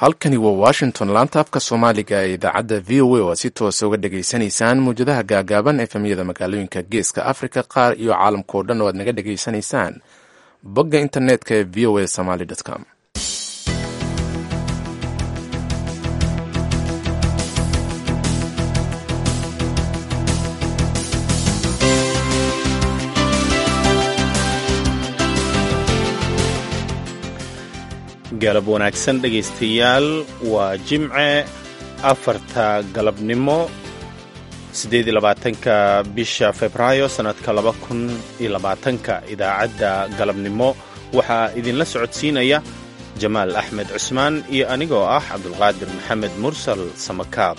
halkani waa washington laanta afka soomaaliga ee idaacadda v o a oo si toosa uga dhegaysanaysaan mawjadaha gaagaaban efemyada magaalooyinka geeska africa qaar iyo caalamkao dhan oo aad naga dhegaysanaysaan bogga internetka ee v o a somaly com. galab wanaagsan dhegaystayaal, waa Jimce 4 galabnimo 28 bisha Febraayo sanadka 2020. idaacadda galabnimo waxaa idinla socodsiinaya Jamaal Axmed Cusmaan iyo anigoo ah Cabdulqaadir Maxamed Mursal Samakaab.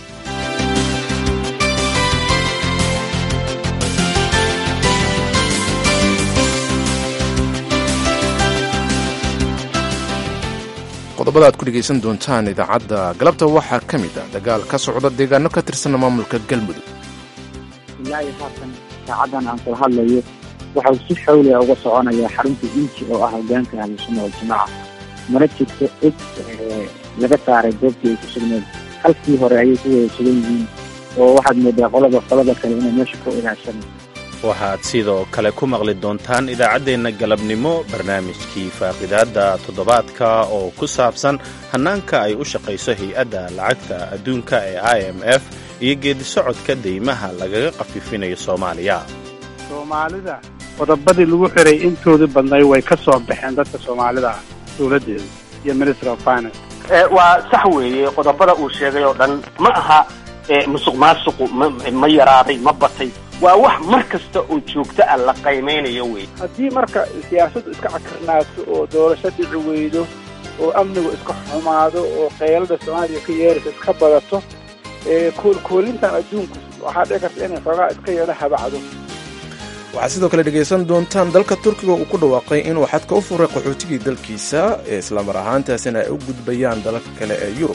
qodobada aad ku dhegaysan doontaan idaacadda galabta waxaa ka mid ah dagaal ka socda deegaano ka tirsan maamulka galmudug. ilaa iyo haatan saacadan aan kula hadlayo waxau si xawli ah uga soconaya xarunta inji oo ah hogaanka ahlusunna waljamaaca. mana jirto cid laga saaray goobtii ay ku sugneed, halkii hore ayay ku wada sugan yihiin oo waxaad moodaa qolada kale inay meesha ku ilaashanay. waxaad sidoo kale ku maqli doontaan idaacaddeenna galabnimo barnaamijkii faaqidaadda toddobaadka oo ku saabsan hannaanka ay u shaqayso hay-adda lacagta adduunka ee IMF iyo geedisocodka deymaha lagaga khafifinayo Soomaaliya. Soomaalida qodobadii lagu xiray intooda badnay way ka soo baxeen dadka Soomaalida dawladdeeda iyo Minister of Finance. waa sax weeye qodobada uu sheegay oo dhan ma aha musuqmaasuqu ma yaraaday ma batay, waa wax mar kasta oo joogto ah la qiimeynayo wey. haddii marka siyaasaddu iska cakarnaato oo doorasho dhici weydo oo amnigu iska xumaado oo qaylada Soomaaliya ka yeeraysa iska badato, koolkoolintan adduunku waxaa dhici karta inay xoogaa iska yeelo habacdo. waxaad sidoo kale dhegaysan doontaan dalka Turkiga uu ku dhawaaqay inuu xadka u furay qaxootigii dalkiisa ee islamar ahaantaasina ay u gudbayaan dalalka kale ee Yurub.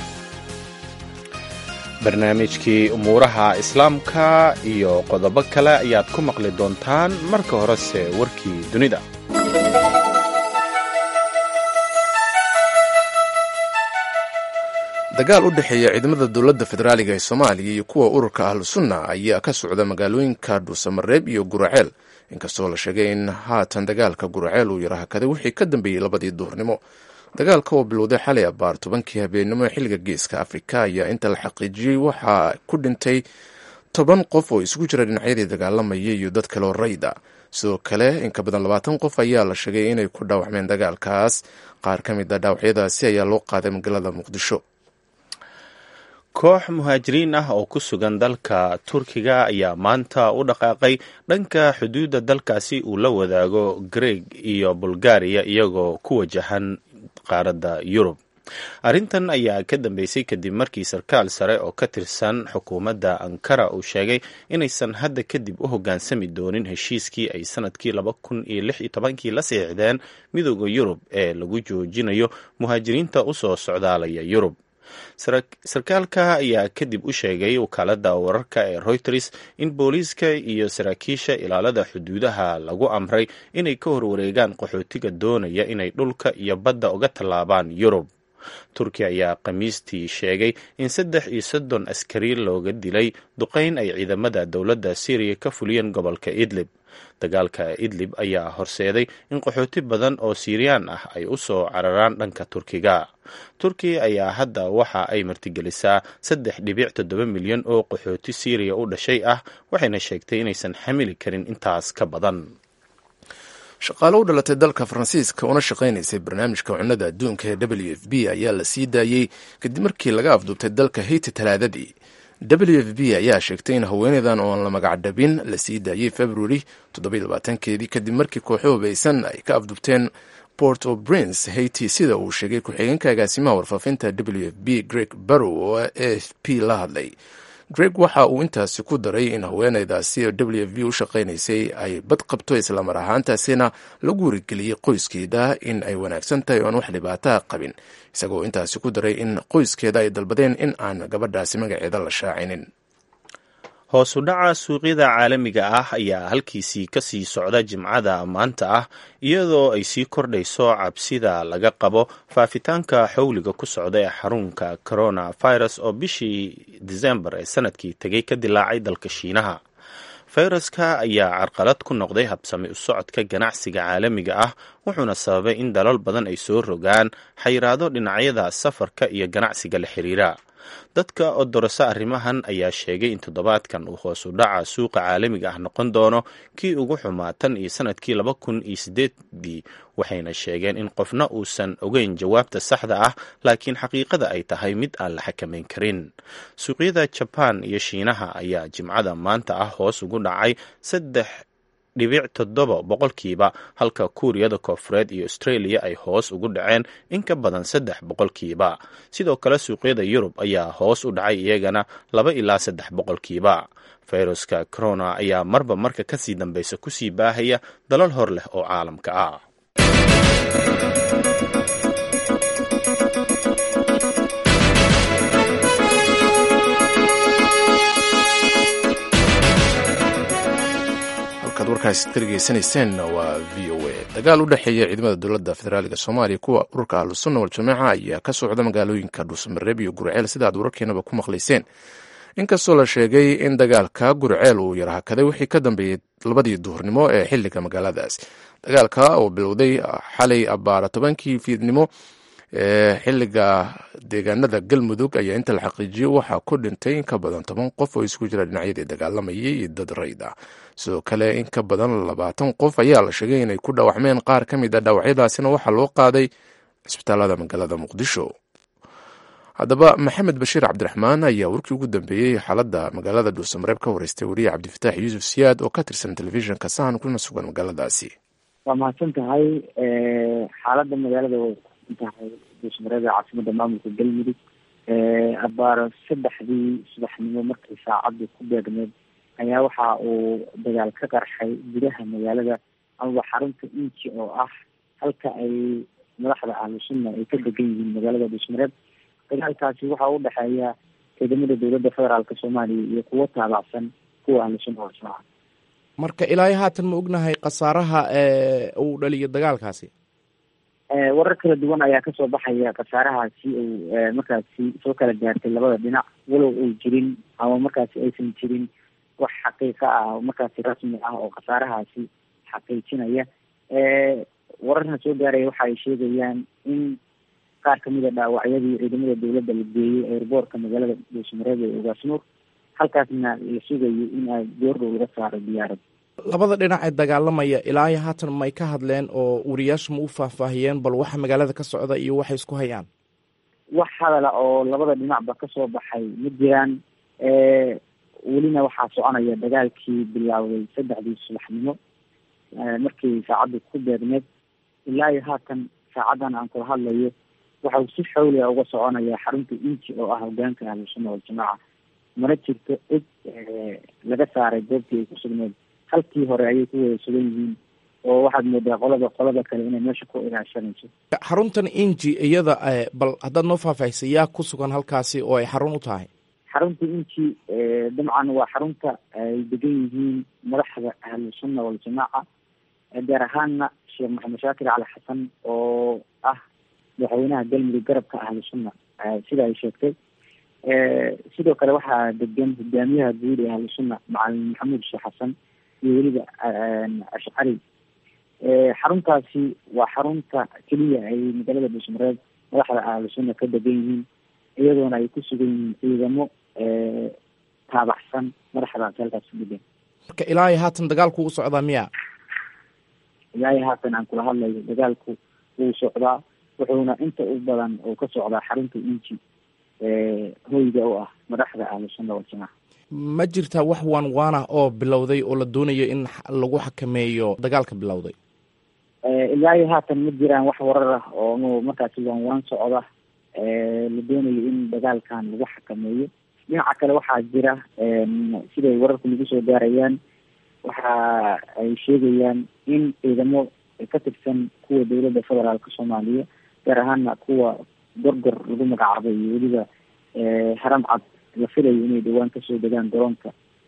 barnaamijkii umuuraha islaamka iyo qodobo kale ayaad ku maqli doontaan. marka horese warkii dunida. dagaal u dhexeeya ciidamada dowladda federaaliga ee Soomaaliya iyo kuwa ururka ahlusunna ayaa ka socda magaalooyinka Dhuusamareeb iyo Guraceel, inkastoo la sheegay in haatan dagaalka Guraceel uu yarahakaday wixii ka dambeeyey 2 duhurnimo. dagaalka oo bilowday xalay abaar 10 habeenimo ee xilliga geeska Afrika ayaa inta la xaqiijiyey waxaa ku dhintay 10 qof oo isugu jira dhinacyadii dagaalamaya iyo dad kale oo rayid ah. sidoo kale in ka badan 20 qof ayaa la sheegay inay ku dhaawacmeen dagaalkaas. qaar ka mid ah dhaawacyadaasi ayaa loo qaaday magaalada Muqdisho. koox muhaajiriin ah oo ku sugan dalka Turkiga ayaa maanta u dhaqaaqay dhanka xuduudda dalkaasi uu la wadaago Greeg iyo Bulgaria iyagoo ku wajahan qaaradda Yurub. arrintan ayaa ka dambeysay kadib markii sarkaal sare oo ka tirsan xukuumadda Ankara uu sheegay inaysan hadda kadib u hoggaansami doonin heshiiskii ay sanadkii 2016 la saxiixdeen midowda Yurub ee lagu joojinayo muhaajiriinta u soo socdaalaya Yurub. sarkaalka ayaa kadib u sheegay wakaaladda wararka ee Reuters in booliiska iyo saraakiisha ilaalada xuduudaha lagu amray inay ka horwareegaan qaxootiga doonaya inay dhulka iyo badda uga tallaabaan Yurub. Turkiya ayaa khamiistii sheegay in 33 askari looga dilay duqeyn ay ciidamada dowladda Syria ka fuliyeen gobolka Idlib. dagaalka Idlib ayaa horseeday in qaxooti badan oo Siiriyaan ah ay u soo cararaan dhanka Turkiga. Turkiya ayaa hadda waxa ay martigelisaa 3.7 milyan oo qaxooti Siiriya u dhashay ah, waxayna sheegtay inaysan xamili karin intaas ka badan. shaqaale u dhalatay dalka Faransiiska una shaqaynaysay barnaamijka cunnada adduunka ee WFP ayaa la sii daayey kadib markii laga afduubtay dalka Haiti Talaadadii. WFP ayaa sheegtay in haweeneydan oo aan la magacdhabin la sii daayey February 27 kadib markii kooxo hubaysan ay ka afduubteen Port-au-Prince, Haiti, sida uu sheegay ku-xigeenka agaasimaha warfaafinta WFP Greg Barrow oo AFP la hadlay. Greg waxa uu intaasi ku daray in haweeneydaasi WFP u shaqaynaysay ay bad qabto islamar ahaantaasina lagu warigeliyey qoyskeeda in ay wanaagsan tahay oo aan wax dhibaataa qabin, isagoo intaasi ku daray in qoyskeeda ay dalbadeen in aan gabadhaasi magaceeda la shaacinin. hoos u dhaca suuqyada caalamiga ah ayaa halkiisii ka sii socda jimcada maanta ah iyadoo ay sii kordhayso cabsida laga qabo faafitaanka xowliga ku socda ee xarunka coronavirus oo bishii Diseembar ee sanadkii tegay ka dilaacay dalka Shiinaha. fayraska ayaa carqalad ku noqday habsami u socodka ganacsiga caalamiga ah wuxuuna sababay in dalal badan ay soo rogaan xayiraado dhinacyada safarka iyo ganacsiga la xiriira. dadka oo dorasa arrimahan ayaa sheegay in toddobaadkan uu hoos u dhaca suuqa caalamiga ah noqon doono kii ugu xumaa tan iyo sanadkii 2008 waxayna sheegeen in qofna uusan ogeyn jawaabta saxda ah laakiin xaqiiqada ay tahay mid aan la xakamayn karin. suuqyada Japan iyo Shiinaha ayaa jimcada maanta ah hoos ugu dhacay 3.7 boqolkiiba halka Kuuriyada Koonfureed iyo Australia ay hoos ugu dhaceen in ka badan 3 boqolkiiba. sidoo kale suuqyada Yurub ayaa hoos u dhacay iyagana 2 ilaa 3 boqolkiiba. fayraska corona ayaa marba marka kasii dambeysa kusii baahaya dalal hor leh oo caalamka ah. warkaas dhegeysaneyseen waa VOA. dagaal u dhexeeya ciidamada dowladda federaaliga Soomaaliya kuwa ururka Ahlusunna wal Jameeca ayaa ka socda magaalooyinka Dhuusamareeb iyo Gurceel sida aad wararkeenaba ku maqlayseen. inkastoo la sheegay in dagaalka Gurceel uu yar hakaday wixii ka dambeeyay 2 duhurnimo ee xilliga magaaladaas. dagaalka oo bilowday xalay abaara 10kii fiidnimo xilliga deegaanada Galmudug ayaa inta la xaqiijiyay waxaa ku dhintay in ka badan 10 qof oo isku jira dhinacyada dagaalamayay iyo dad rayd ah. sidoo kale in ka badan 20 qof ayaa la sheegay inay ku dhaawacmeen. qaar ka mid ah dhaawacyadaasina waxaa loo qaaday isbitaalada magaalada Muqdisho. haddaba Maxamed Bashiir Cabdiraxmaan ayaa warkii ugu dambeeyay xaaladda magaalada Dhuusamareeb ka wareystay wariye Cabdifataax Yuusuf Siyaad oo ka tirsan telefishinka Sahan kuna sugan magaaladaasi. waa mahadsan tahay. xaaladda magaalada tahay Dhuusamareeb ee caasimada maamulka Galmudug abaar 3 subaxnimo markii saacadu ku beegneed ayaa waxa uu dagaal ka qarxay gudaha magaalada ama xarunta inji oo ah halka ay madaxda Ahlusunna ay ka degan yihiin magaalada Dhuusamareeb. dagaalkaasi waxa u dhexeeya ciidamada dowladda federaalka Soomaaliya iyo kuwa taabacsan kuwa Ahlusunna wal Jameeca. marka ilaa haatan ma ognahay khasaaraha uu dhaliyo dagaalkaasi? warar kala duwan ayaa kasoo baxaya khasaarahaasi uu markaasi soo kala gaartay labada dhinac walow ay jirin ama markaasi aysan jirin wax xaqiiqa ah markaasi rasmi ah oo khasaarahaasi xaqiijinaya. wararna soo gaaraya waxa ay sheegayaan in qaar kamid a dhaawacyadii ciidamada dowladda la geeyey airboortka magaalada Dhuusamareeb ee Ugaasnuur halkaasna la sugayo in ay goordhow laga saaro diyaarad. labada dhinac ee dagaalamaya ilaa haatan may ka hadleen oo wariyaashu ma u faahfaahiyeen bal waxa magaalada ka socda iyo waxay isku hayaan? wax hadala oo labada dhinacba kasoo baxay ma jiraan. welina waxaa soconaya dagaalkii bilaawday 3 subaxnimo markii saacadu ku beegneed ilaa iyo haatan saacadan aan kula hadlayo waxa uu si xawli ah uga soconaya xarunta inji oo ah hogaanka Ahlusunna wal Jameeca. mana jirto cid laga saaray goobtii ay ku sugneed. halkii hore ayay ku wada sugan yihiin oo waxaad moodaa qolada kale inay meesha ku ilaashanayso. xaruntan inji iyada bal haddaad noo faahfaahisay yaa ku sugan halkaasi oo ay xarun u tahay? xarunta inji dabcan waa xarunta ay degan yihiin madaxda Ahlusunna wal Jameeca gaar ahaana Sheekh Maxamed Shaakir Cali Xasan oo ah madaxweynaha Galmudug garabka Ahlusunna sida ay sheegtay. sidoo kale waxaa degan hogaamiyaha guud ee Ahlusunna Macalin Maxamuud Sheekh Xasan iyo weliba Ashcari. xaruntaasi waa xarunta keliya ay magaalada Dhuusamareeb madaxda Ahlusunna ka degan yihiin iyadoona ay ku sugan yihiin ciidamo taabacsan madaxdaasi halkaas degan. marka ilaa haatan dagaalku u socdaa miya? ilaa haatan aan kula hadlayo dagaalku wuu socdaa wuxuuna inta u badan oo ka socdaa xarunta inji hoyga u ah madaxda Ahlusunna wal Jameeca. ma jirtaa wax waana oo bilowday oo la doonayo in lagu xakameeyo dagaalka bilowday? ilaa haatan ma jiraan wax warar ah oo markaasi waan socda la doonayo in dagaalkan lagu xakameeyo. dhinaca kale waxaa jira siday wararku nagu soo gaarayaan waxa ay sheegayaan in ciidamo ka tirsan kuwa dowladda federaalka Soomaaliya gaar ahaana kuwa gorgor lagu magacaabay iyo weliba haram cad la filayo inay dhawaan kasoo degaan garoonka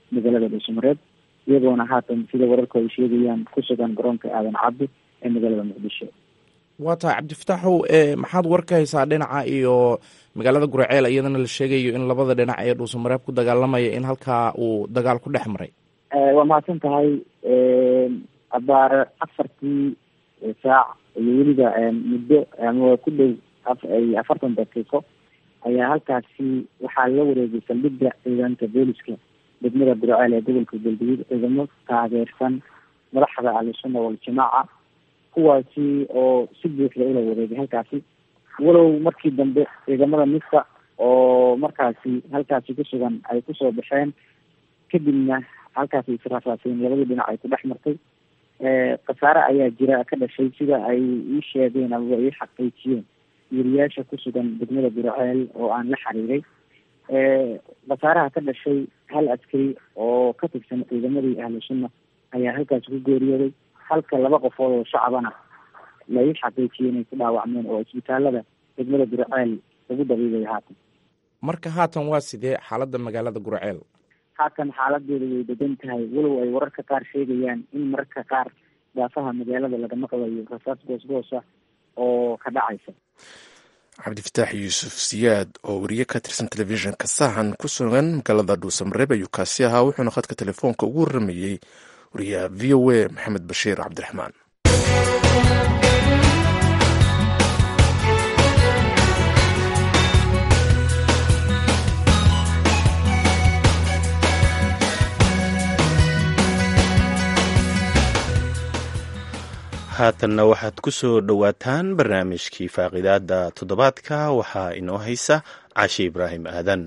magaalada dhuusamareeb iyagoona haatan sida wararku ay sheegayaan ku sugan garoonka aadan cabdi ee magaalada muqdisho. waa tahay cabdifataaxow, maxaad war ka haysaa dhinaca iyo magaalada guraceel iyadana la sheegayo in labada dhinac ee dhuusamareeb ku dagaalamaya in halkaa uu dagaal ku dhex maray? waa mahadsan tahay. abaare 4 saac iyo weliba muddo ama ku dhow 40 daqiiqo ayaa halkaasi waxaa la wareegay saldhigga ciidanka booliska degmada guraceel ee gobolka galgaduud ciidamo taageersan madaxda ahlusunna waljamaaca, kuwaasi oo si buuxda ula wareegay halkaasi. walow markii dambe ciidamada misa oo markaasi halkaasi ku sugan ay kusoo baxeen, kadibna halkaasi israasaaseen labadii dhinac ay ku dhex martay. khasaare ayaa jira ka dhashay sida ay ii sheegeen ama ii xaqiijiyeen weriyaasha ku sugan degmada guraceel oo aan la xiriiray. khasaaraha ka dhashay hal askari oo ka tirsan ciidamadii ahlu sunna ayaa halkaasi ku geeriyooday, halka 2 qofood oo shacabana la ii xaqiijiyey inay ku dhaawacmeen oo isbitaalada degmada guraceel lagu dabiibay haatan. marka haatan waa sidee xaaladda magaalada guraceel? haatan xaaladeeda way degan tahay, walow ay wararka qaar sheegayaan in mararka qaar daafaha magaalada laga maqlayo rasaas goosgoosa oo ka dhacaysa. cabdifataax yuusuf siyaad oo weriye ka tirsan telefishinka sahan ku sugan magaalada dhuusamareeb ayuu kaasi ahaa, wuxuuna khadka telefoonka ugu waramayey wariyaha v o a maxamed bashiir cabdiraxmaan. haatanna waxaad ku soo dhowaataan barnaamijkii faaqidaada toddobaadka. waxaa inoo haysa cashi ibraahim aadan.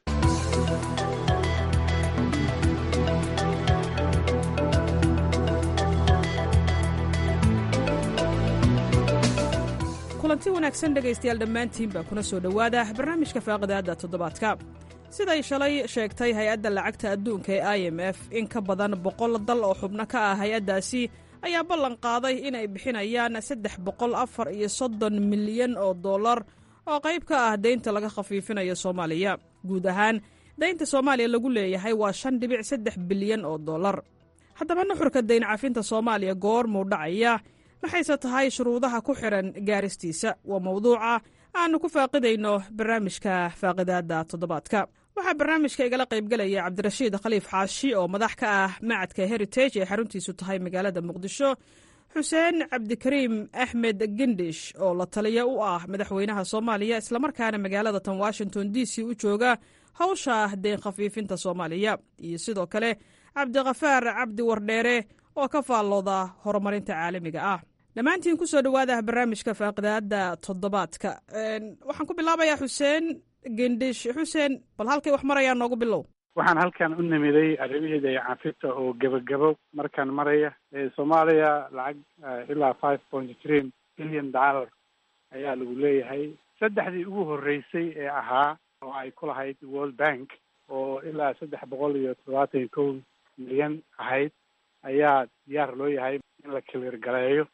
kulanti wanaagsan dhegaystayaal dhammaantiinba kuna soo dhowaada barnaamijka faaqidaada toddobaadka. siday shalay sheegtay hay-adda lacagta adduunka ee i m f, in ka badan 100 dal oo xubno ka ah hay-addaasi ayaa ballan qaaday inay bixinayaan 334 milyan oo dollar oo qayb ka ah deynta laga khafiifinayo Soomaaliya. guud ahaan deynta Soomaaliya lagu leeyahay waa 5.3 bilyan oo dollar. haddaba nuxurka deyn cafinta Soomaaliya goormuu dhacaya, maxayse tahay shuruudaha ku xiran gaaristiisa? waa mawduuca aanu ku faaqidayno barnaamijka faaqidaada toddobaadka. waxaa barnaamijka igala qaybgelaya cabdirashiid khaliif xaashi oo madax ka ah macadka heritage ee xaruntiisu tahay magaalada muqdisho, xuseen cabdikariim axmed gendhish oo la taliya u ah madaxweynaha Soomaaliya islamarkaana magaalada tan Washington DC u jooga hawsha deyn khafiifinta Soomaaliya, iyo sidoo kale cabdiqafaar cabdi wardheere oo ka faallooda horumarinta caalamiga ah. dhammaantiin ku soo dhowaada barnaamijka faaqidaada toddobaadka. waxaan ku bilaabayaa xuseen gendhish. xuseen, bal halkay wax marayaan noogu bilow. waxaan halkan u nimiday arrimaheeda iyo cafinta oo gebagabo markaan maraya. Soomaaliya lacag ilaa 5.3 bilyan dollar ayaa lagu leeyahay. 3dii ugu horeysay ee ahaa oo ay ku lahayd World Bank oo ilaa 371 milyan ahayd ayaa diyaar loo yahay in la clear gareeyo.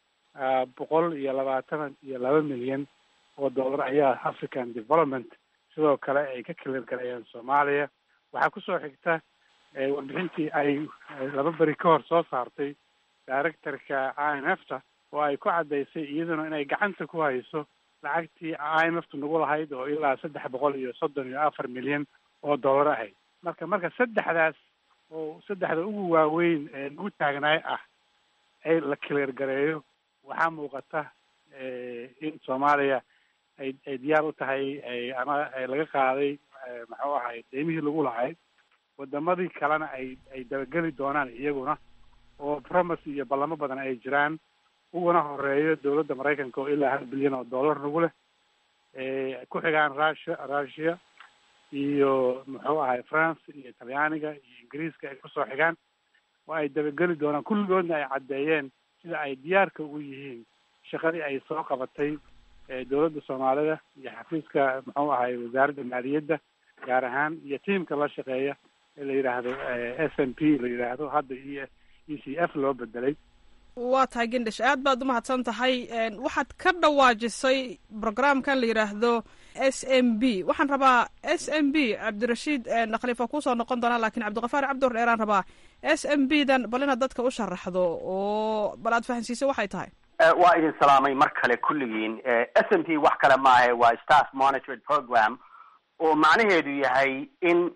122 milyan oo dollar ayaa African Development sidoo kale ay ka clear gareeyeen Soomaaliya. waxaa kusoo xigta warbixintii ay 2 beri ka hor soo saartay directorka IMF-ta oo ay ku caddaysay iyaduna inay gacanta ku hayso lacagtii IMF-tu nagu lahayd oo ilaa 334 milyan oo dollar ahayd. marka saddexdaas oo saddexda ugu waaweyn ee ugu taagnaay ah ay la clear gareeyo, waxaa muuqata in Soomaaliya ay diyaar u tahay ama laga qaaday muxuu ahay deymihii lagu lahayd. wadamadii kalena ay dabageli doonaan iyaguna oo promise iyo ballamo badan ay jiraan, uguna horeeyo dowladda Maraykanka oo ilaa 1 bilyan oo dollar nagu leh. ku xigaan Russia iyo muxuu ahay France iyo Talyaaniga iyo Ingiriiska ay kusoo xigaan oo ay dabageli doonaan. kulligoodna ay caddeeyeen sida ay diyaarka ugu yihiin shaqadii ay soo qabatay dowladda Soomaalida iyo xafiiska muxuu ahay wasaaradda maaliyadda gaar ahaan iyo tiimka la shaqeeya ee la yidhaahdo SNP la yidhaahdo hadda ECF loo bedelay. waa tahay gendhish aad baad umahadsan tahay. waxaad ka dhawaajisay programkan la yidhaahdo s m b. waxaan rabaa s m b cabdirashiid khaliif waa kuusoo noqon doonaa, laakiin cabdiqafaar cabdur dheeraan rabaa s m b dan bal inaad dadka u sharaxdo oo bal aad fahansiiso waxay tahay. waa idin salaamay mar kale kulligiin. s m p wax kale maahe waa staff monitored program oo macnaheedu yahay in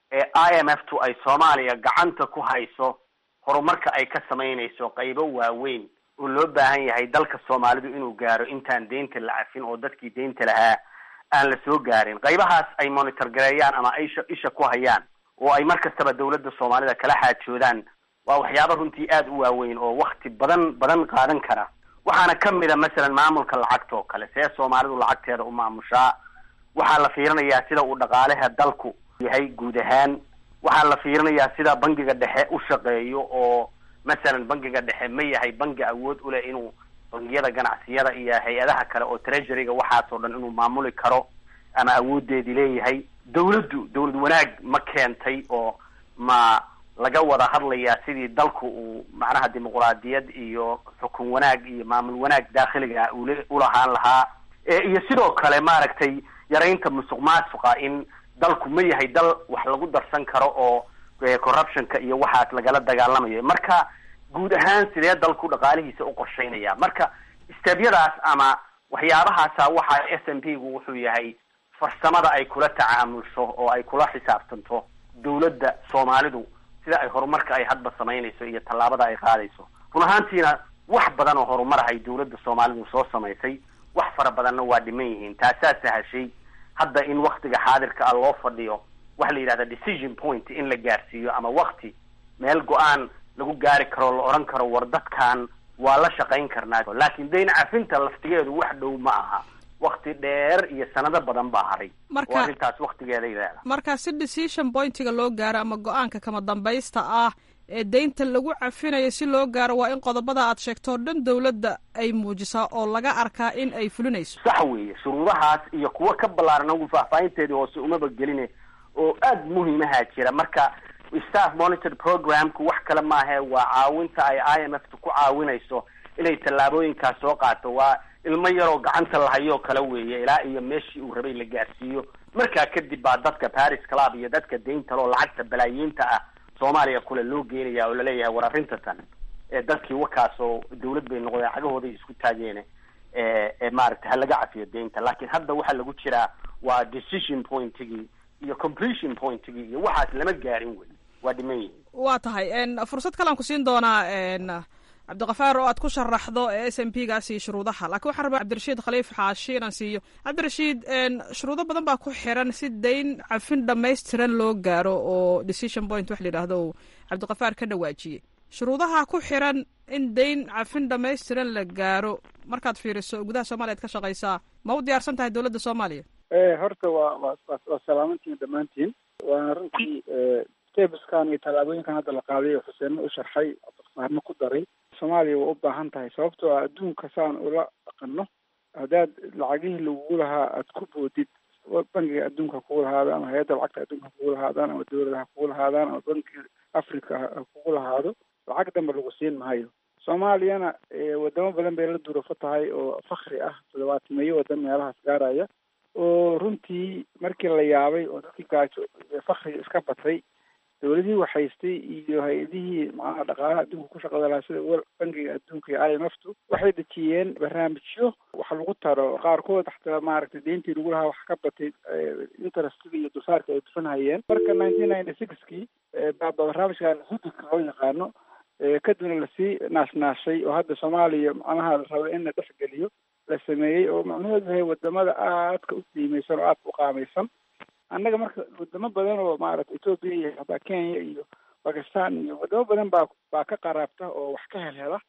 i m f tu ay soomaaliya gacanta ku hayso horumarka ay ka samaynayso qaybo waaweyn oo loo baahan yahay dalka soomaalidu inuu gaaro intaan deynta la cafin oo dadkii deynta lahaa aan la soo gaarin. qaybahaas ay monitor gareeyaan ama ay isha ku hayaan oo ay mar kastaba dawladda soomaalida kala xaajoodaan waa waxyaaba runtii aada u waaweyn oo wakti badan qaadan kara. waxaana kamid a masalan maamulka lacagta oo kale, see soomaalidu lacagteeda u maamushaa. waxaa la fiirinayaa sida uu dhaqaalaha dalku yahay guud ahaan. waxaa la fiirinayaa sida bangiga dhexe u shaqeeyo oo masalan bangiga dhexe ma yahay bangi awood u leh inuu bangiyada ganacsiyada iyo hay-adaha kale oo treasuryga waxaas oo dhan inuu maamuli karo ama awoodeedii leeyahay. dawlad wanaag ma keentay oo ma laga wada hadlayaa sidii dalku uu macnaha dimuqraadiyad iyo xukun wanaag iyo maamul wanaag daakhiliga ulahaan lahaa. iyo sidoo kale maaragtay yaraynta musuq maasuqa, in dalku ma yahay dal wax lagu darsan karo oo corruptionka iyo waxaas lagala dagaalamayo. marka guud ahaan sidee dalku dhaqaalihiisa u qorsheynaya. marka stebyadaas ama waxyaabahaasa waxa s m p gu wuxuu yahay farsamada ay kula tacaamulso oo ay kula xisaabtanto dawladda soomaalidu sida ay horumarka ay hadba samaynayso iyo tallaabada ay qaadayso. run ahaantiina wax badan oo horumarhay dawladda soomaalidu soo samaysay, wax fara badanna waa dhiman yihiin. taasaa sahashay hadda in waktiga xaadirka ah loo fadhiyo waxa la yidhahda decision point in la gaarsiiyo ama wakti meel go-aan lagu gaari karo la oran karo war dadkan waa la shaqayn karnaa. laakiin dayn cafinta laftigeedu wax dhow ma aha, wakti dheer iyo sanado badan baa haray. oo arrintaas waktigeeday leedahay. marka si decision pointiga loo gaaro ama go-aanka kama dambaysta ah ee deynta lagu cafinayo si loo gaaro waa in qodobada aad sheegto o dhan dawladda ay muujisaa oo laga arkaa in ay fulinayso. sax weeye, shuruudahaas iyo kuwa ka ballaaran ugu faahfaahinteedii hoose umaba geline oo aada muhiimaha jira. marka staff monitored programku wax kale maahe waa caawinta ay i m f tu ku caawinayso inay tallaabooyinkaas soo qaato. waa ilmo yaroo gacanta lahayoo kale weeye ilaa iyo meeshii uu rabay la gaarsiiyo. markaa kadib baa dadka Paris Club iyo dadka deynta loo lacagta balaayiinta ah soomaaliya kule loo geenaya oo laleeyahay war arrinta tan dadkii wakaasoo dawlad bay noqdeen cagahooda isku taageene maaragtay ha laga cafiyo deynta. laakiin hadda waxaa lagu jiraa waa decision pointigii iyo completion pointigii iyo waxaas lama gaarin wey, waa dhiman yihiin. waa tahay fursad kalean ku siin doonaa cabdiqafaar oo aad ku sharaxdo s m p gaas iyo shuruudaha. laakiin waxaan rabaa cabdirashiid khaliif xaashi inaan siiyo. cabdirashiid shuruudo badan baa ku xiran si dayn cafin dhamaystiran loo gaaro oo decision point wax la yidhaahdo uu cabdiqafaar ka dhawaajiyey. shuruudaha ku xiran in dayn cafin dhamaystiran la gaaro markaad fiiriso gudaha soomaaliya ad ka shaqaysaa ma u diyaarsan tahay dawladda soomaaliya? horta waa salaamantiin dhammaantiin. waana runtii stebskan iyo tallaabooyinkan hadda la qaaday oo xuseenna u sharxay cabdiqafaarna ku daray. soomaaliya waa u baahan tahay sababtoo ah adduunka saan ula dhaqano haddaad lacagihii lagugu lahaa aad ku boodid bangiga adduunka kugu lahaado ama hay-adda lacagta adduunka kugu lahaadaan ama dawladaha kugu lahaadaan ama bangiga africa ha kugu lahaado lacag dambe lagu siin maayo. soomaaliyana wadamo badan bay la durufo tahay oo fakri ah, 70 wadan meelahaas gaaraya oo runtii markii la yaabay oo dadkii gaajo fakriga iska batay dawladihii waxhaystay iyo hay-adihii macnaha dhaqaalaha adduunka ku shaqada lahaa sida bangiga adduunka iyo i m f tu waxay dejiyeen barnaamijyo wax lagu taro. qaarkood xataa maaragtay deyntii lagu lahaa wax ka batay interestiga iyo dulsaarka ay dufanhayeen. marka 1996kii baa barnaamijkan hududka loo yaqaano kadibna lasii naashnaashay oo hadda soomaaliya macnaha la rabo in la dhexgeliyo la sameeyey oo macnaheedu yahay wadamada aadka u qiimaysan oo aadka u qaamaysan. annaga marka wadamo badan oo maaragtay Ethiopia iyo hataa Kenya iyo Pakistan iyo wadamo badan baa ka qaraabta oo wax ka helhela.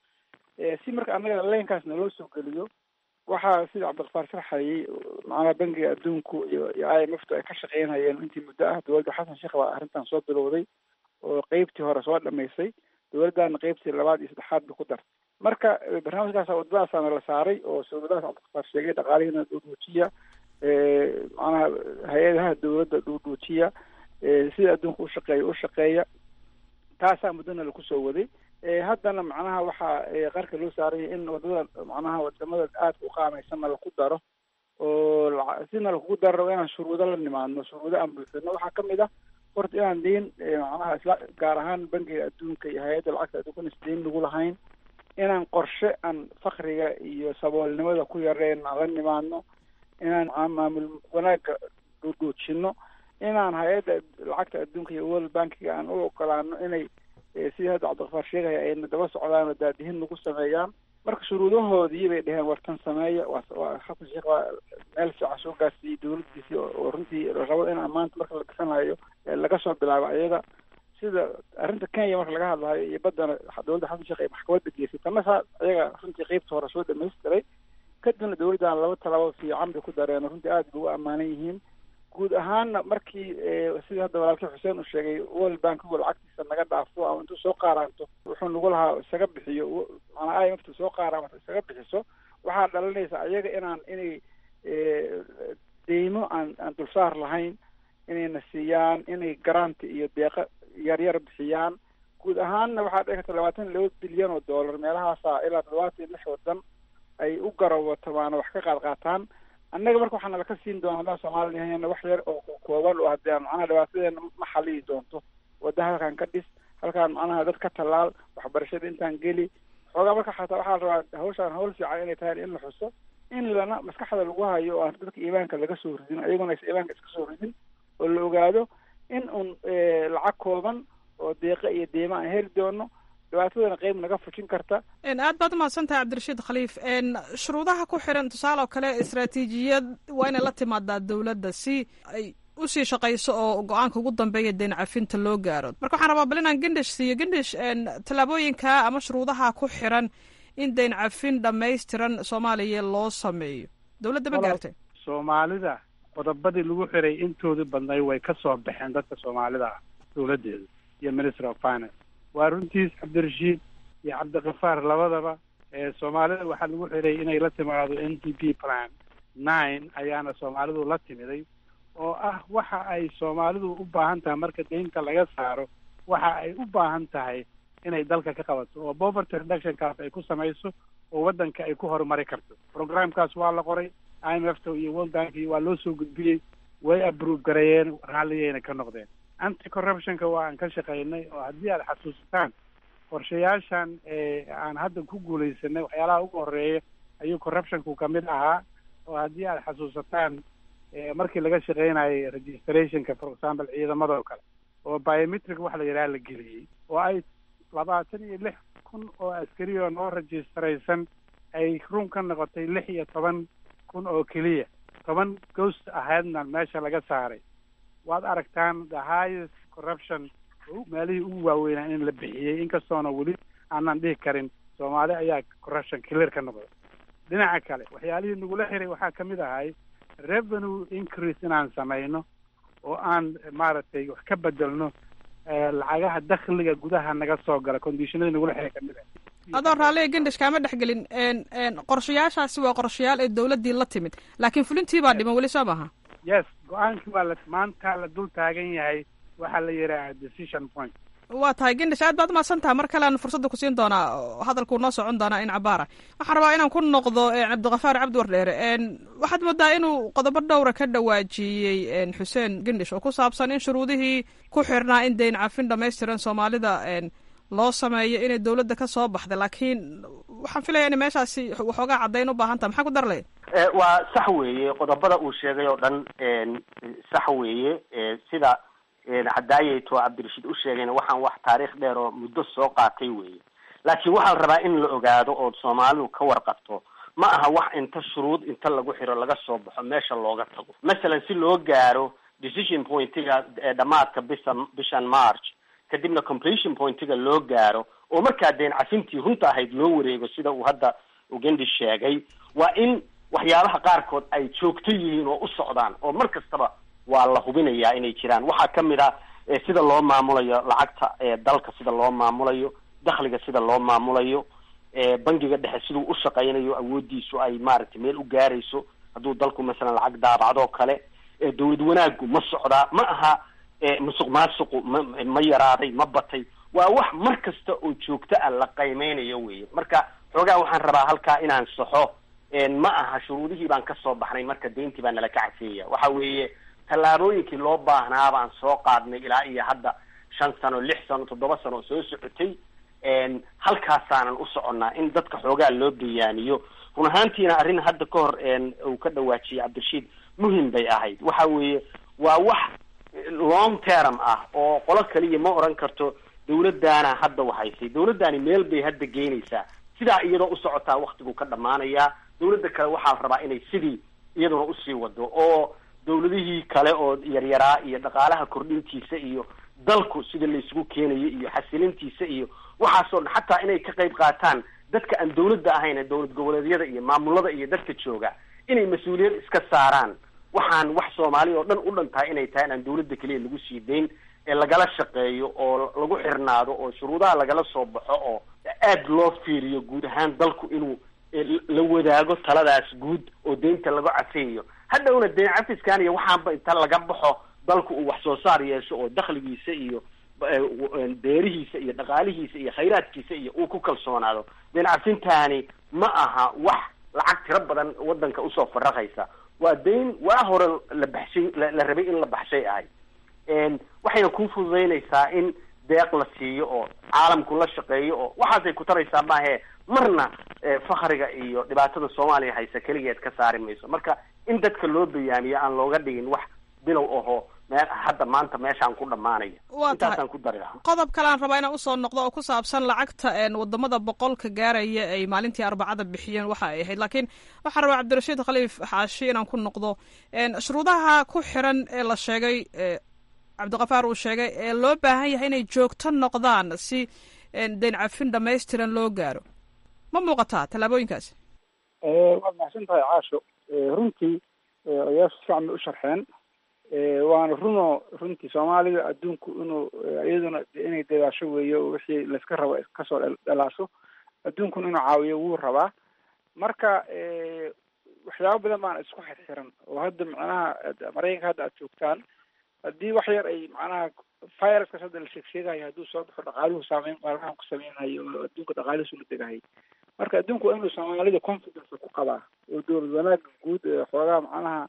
si marka annaga leenkaasna loo soo geliyo waxaa sida cabdiqafaar sharxayay macnaha bangiga adduunku iyo i m f tu ay ka shaqeynayeen intii muddo ah. dawladda xasan sheekh baa arrintan soo bilowday oo qeybtii hore soo dhamaysay, dawladdaana qeybtii labaad iyo saddexaad bay ku dartay. marka barnaamijkaas wadadaasana la saaray oo sawiradaas cabdiqafaar sheegay dhaqaalihiina dhuudhuujiya macnaha hay-adaha dawladda dhuudhuujiya sida adduunka u shaqeeya taasaa muddona laku soo waday. haddana macnaha waxaa qarka loo saaraya in wadada macnaha wadamada aadka u qaamaysanna laku daro oo sina lakugu daro inaan shuruudo la nimaadno, shuruudo aan buuxino. waxaa kamid ah horta inaan deyn macnaha isla gaar ahaan bankiga adduunka iyo hay-adda lacagta adduunka is deyn lagu lahayn, inaan qorshe aan fakriga iyo saboolnimada ku yareen aan la nimaadno, inaan maamul wanaaga dhuudhuujino, inaan hay-adda lacagta adduunka iyo world bankiga aan u ogolaano inay sidii hadda cabdiqafaar sheegaya ayna daba socdaan oo daadihin lagu sameeyaan. marka shuruudahoodii bay dheheen wartan sameeya, waa xasan sheekh waa meel fiican soo gaarsiiyey dawladdiisii oo runtii rabo in maanta marka la dhisanayo laga soo bilaabo ayaga. sida arrinta Kenya marka laga hadlayo iyo baddana dawladda xasan sheekh ay maxkamadda geysay, tanasa ayaga runtii qaybta hore soo dhamaystiray. kadibna dawladdan 2 talaabo fiican bay ku dareen, runtii aad bay u ammaanan yihiin. guud ahaanna markii sidii hadda walaalkii xuseen uu sheegay world bankigu lacagtiisa naga dhaafo ama intuu soo qaaraanto wuxuu nagu lahaa isaga bixiyo, macnaa IMF soo qaaraanto isaga bixiso, waxaa dhalanaysa ayaga inay deymo aan dulsaar lahayn inayna siiyaan, inay garanti iyo deeqa yaryar bixiyaan. guud ahaanna waxaa dhici karta 22 bilyan oo dollar meelahaasa ilaa 76 wadan ay u garawatamaan wax ka qaadqaataan. annaga marka waxaana laka siin doona haddaan Soomaaliya wax yar oo kooban oo haddii aan macnaha dhibaatadeena ma xalliyi doonto. wadda halkaan ka dhis, halkaan macnaha dad ka tallaal, waxbarashada intaan geli xoogaa. marka xataa waxaa la rabaa hawshaan hawl fiican inay tahay in la xuso, in lana maskaxda lagu hayo oo aan dadka iimaanka laga soo ridin, ayaguna aysan iimaanka iska soo ridin, oo la ogaado in lacag kooban oo deeqa iyo deyma aan heli doono, dhibaatadana qayb naga fujin karta. aad baad umahadsantahay cabdirashiid khaliif. shuruudaha ku xiran tusaale oo kale istaraatiijiyad waa inay la timaadaa dawladda si ay usii shaqayso oo go-aanka ugu dambeeya deyn cafinta loo gaaro. marka waxaan rabaa bal inaan gendhish siiyo. gendhish, tallaabooyinka ama shuruudaha ku xiran in deyn cafin dhamaystiran Soomaaliya loo sameeyo, dawladda ma gaartay? Soomaalida qodobadii lagu xiray intoodii badnay way ka soo baxeen dadka Soomaalida ah, dawladdeeda iyo Ministry of Finance. waa runtiis cabdirashiid iyo cabdiqafaar labadaba Soomaalida waxaa lagu xiray inay la timaado NDP plan 9 ayaana Soomaalidu la timiday, oo ah waxa ay Soomaalidu u baahan tahay marka deynta laga saaro, waxa ay u baahan tahay inay dalka ka qabato oo poverty reduction kaas ay ku samayso oo waddanka ay ku horumari karto. programkaas waa la qoray, IMF iyo World Bank waa loo soo gudbiyey, way approve gareeyeen, raalligayna ka noqdeen. anti corruptionka waa aan ka shaqaynay oo haddii aad xasuusataan qorshayaashan aan hadda ku guulaysanay waxyaalaha ugu horeeya ayuu corruptionku kamid ahaa. oo haddii aad xasuusataan markii laga shaqaynayay registrationka for example ciidamada oo kale oo biometric wax la yidhaha la geliyey oo ay 26,000 oo askari oo noo registraysan ay run ka noqotay 16,000 oo keliya, 10 ghost ahaydna meesha laga saaray. waad aragtaan the highest corruption meelihii ugu waaweynaa in la bixiyey, inkastoona weli aanan dhihi karin Soomaali ayaa corruption clear ka noqday. dhinaca kale waxyaalihii nagula xiray waxaa kamid ahay revenue increase inaan samayno oo aan maaragtay wax ka bedelno lacagaha dakhliga gudaha naga soo gala. conditionada nagula xiray kamid ah. adoo raalliga gendhish kaama dhexgelin, qorshayaashaasi waa qorshayaal ay dawladdii la timid, laakiin fulintii baa dhiman weli soo maaha? yes, go-aankii waa maanta la dul taagan yahay, waxaa la yidhaha decision point. waa tahay gendhish, aad baad umahadsantaha. mar kale aan fursadda ku siin doonaa, hadalkuu noo socon doonaa in cabaara. waxaan rabaa inaan ku noqdo cabdiqafaar cabdi wardheere. waxaad moodaa inuu qodobo dhowra ka dhawaajiyey xuseen gendhish oo ku saabsan in shuruudihii ku xirnaa in deyn cafin dhamaystiran Soomaalida loo sameeyo inay dawladda ka soo baxday, laakiin waxaan filaya inay meeshaasi waxoogaa caddayn u baahan taha. maxaa ku darlay? waa sax weeye, qodobada uu sheegay oo dhan sax weeye. sida hadaayeto cabdirashiid u sheegayna waxaan wax taariikh dheer oo muddo soo qaatay weeye. laakiin waxaa la rabaa in la ogaado oo Soomaalidu ka warqabto, ma aha wax inta shuruud inta lagu xiro laga soo baxo meesha looga tago. masalan si loo gaaro decision pointiga dhamaadka bishan March, kadibna completion pointiga loo gaaro oo markaa deyn cafintii runta ahayd loo wareego sida uu hadda Gendhish sheegay, waa in waxyaabaha qaarkood ay joogto yihiin oo u socdaan oo mar kastaba waa la hubinayaa inay jiraan. waxaa kamid ah sida loo maamulayo lacagta dalka, sida loo maamulayo dakhliga, sida loo maamulayo bangiga dhexe siduu u shaqaynayo, awoodiisu ay maaragtay meel u gaarayso. hadduu dalku masalan lacag daabacdo kale, dawlad wanaagu ma socdaa, ma aha musuq maasuqu ma yaraaday ma batay. waa wax mar kasta oo joogto ah la qiimeynayo weeye. marka xoogaa waxaan rabaa halkaa inaan saxo, ma aha shuruudihii baan kasoo baxnay marka deyntii baa nala ka cafeeya. waxa weeye tallaabooyinkii loo baahnaa baan soo qaadnay ilaa iyo hadda 5 sano 6 sano 7 sano soo socotay. halkaasaanan u soconnaa in dadka xoogaa loo bayaaniyo. run ahaantiina arrin hadda ka hor uu ka dhawaajiyey Cabdirashiid muhim bay ahayd. waxa weeye waa wax long term ah oo qolo kaliya ma oran karto dawladdaana hadda wahaysay. dawladdaani meel bay hadda geynaysaa, sidaa iyadoo u socotaa waqtigu ka dhamaanayaa. dawladda kale waxaa la rabaa inay sidii iyaduna usii wado, oo dawladihii kale oo yaryaraa iyo dhaqaalaha kordhintiisa iyo dalku sida laysugu keenayo iyo xasilintiisa iyo waxaasoo dhan, xataa inay ka qayb qaataan dadka aan dawladda ahayn ee dawlad goboleedyada iyo maamulada iyo dadka jooga, inay mas-uuliyad iska saaraan. waxaan wax Soomaali oo dhan u dhantahay inay tahay inaan dawladda kaliya lagu sii dayn, ee lagala shaqeeyo oo lagu xirnaado oo shuruudaha lagala soo baxo oo aad loo fiiriyo guud ahaan dalku inuu la wadaago taladaas guud oo deynta lagu cafeeyo. hadhowna deyn cafiskan iyo waxaanba inta laga baxo dalku uu wax soo saar yeesho oo dakhligiisa iyo beerihiisa iyo dhaqaalihiisa iyo khayraadkiisa iyo uu ku kalsoonaado. deyn cafintaani ma aha wax lacag tiro badan wadanka usoo faraqaysa, waa deyn waa hore la baxshay la rabay in la baxshay ahay. waxayna ku fududeynaysaa in deeq la siiyo oo caalamku la shaqeeyo oo waxaasay ku taraysaa maahe marna fakhriga iyo dhibaatada Soomaaliya haysa kaligeed ka saari mayso. marka in dadka loo bayaaniyo aan looga dhigin wax bilow ahoo hadda maanta meeshaan ku dhamaanaya. intaasaan ku dari lahaa. qodob kale aan rabaa inaan usoo noqdo oo ku saabsan lacagta wadamada 100 gaaraya ay maalintii Arbacada bixiyeen waxa ay ahayd, laakiin waxaan rabaa Cabdirashiid Khaliif Xaashi inaan ku noqdo shuruudaha ku xiran ee la sheegay Cabdiqafaar uu sheegay ee loo baahan yahay inay joogto noqdaan si deyn cafin dhammaystiran loo gaaro. ma muuqataa tallaabooyinkaasi? waad mahadsan tahay Caasho. runtii oyaasha si fiican bay u sharxeen. waana runtii Soomaalida adduunku inuu iyaduna inay dadaasho weeyo wixii la iska rabo kasoo dhalaasho. adduunkuna inuu caawiyo wuu rabaa. marka waxyaabo badan baan isku xirxiran oo hadda macnaha Mareykanka hadda aad joogtaan, haddii wax yar ay macnaha viruskaas hadda la sheegayo hadduu soo baxo dhaqaaluhu saameyn qaaraan ku sameynayo oo adduunka dhaqaalihiisu la degahay. marka adduunku waa inuu Soomaalida confidence ku qabaa oo dowlad wanaag guud xoogaa macnaha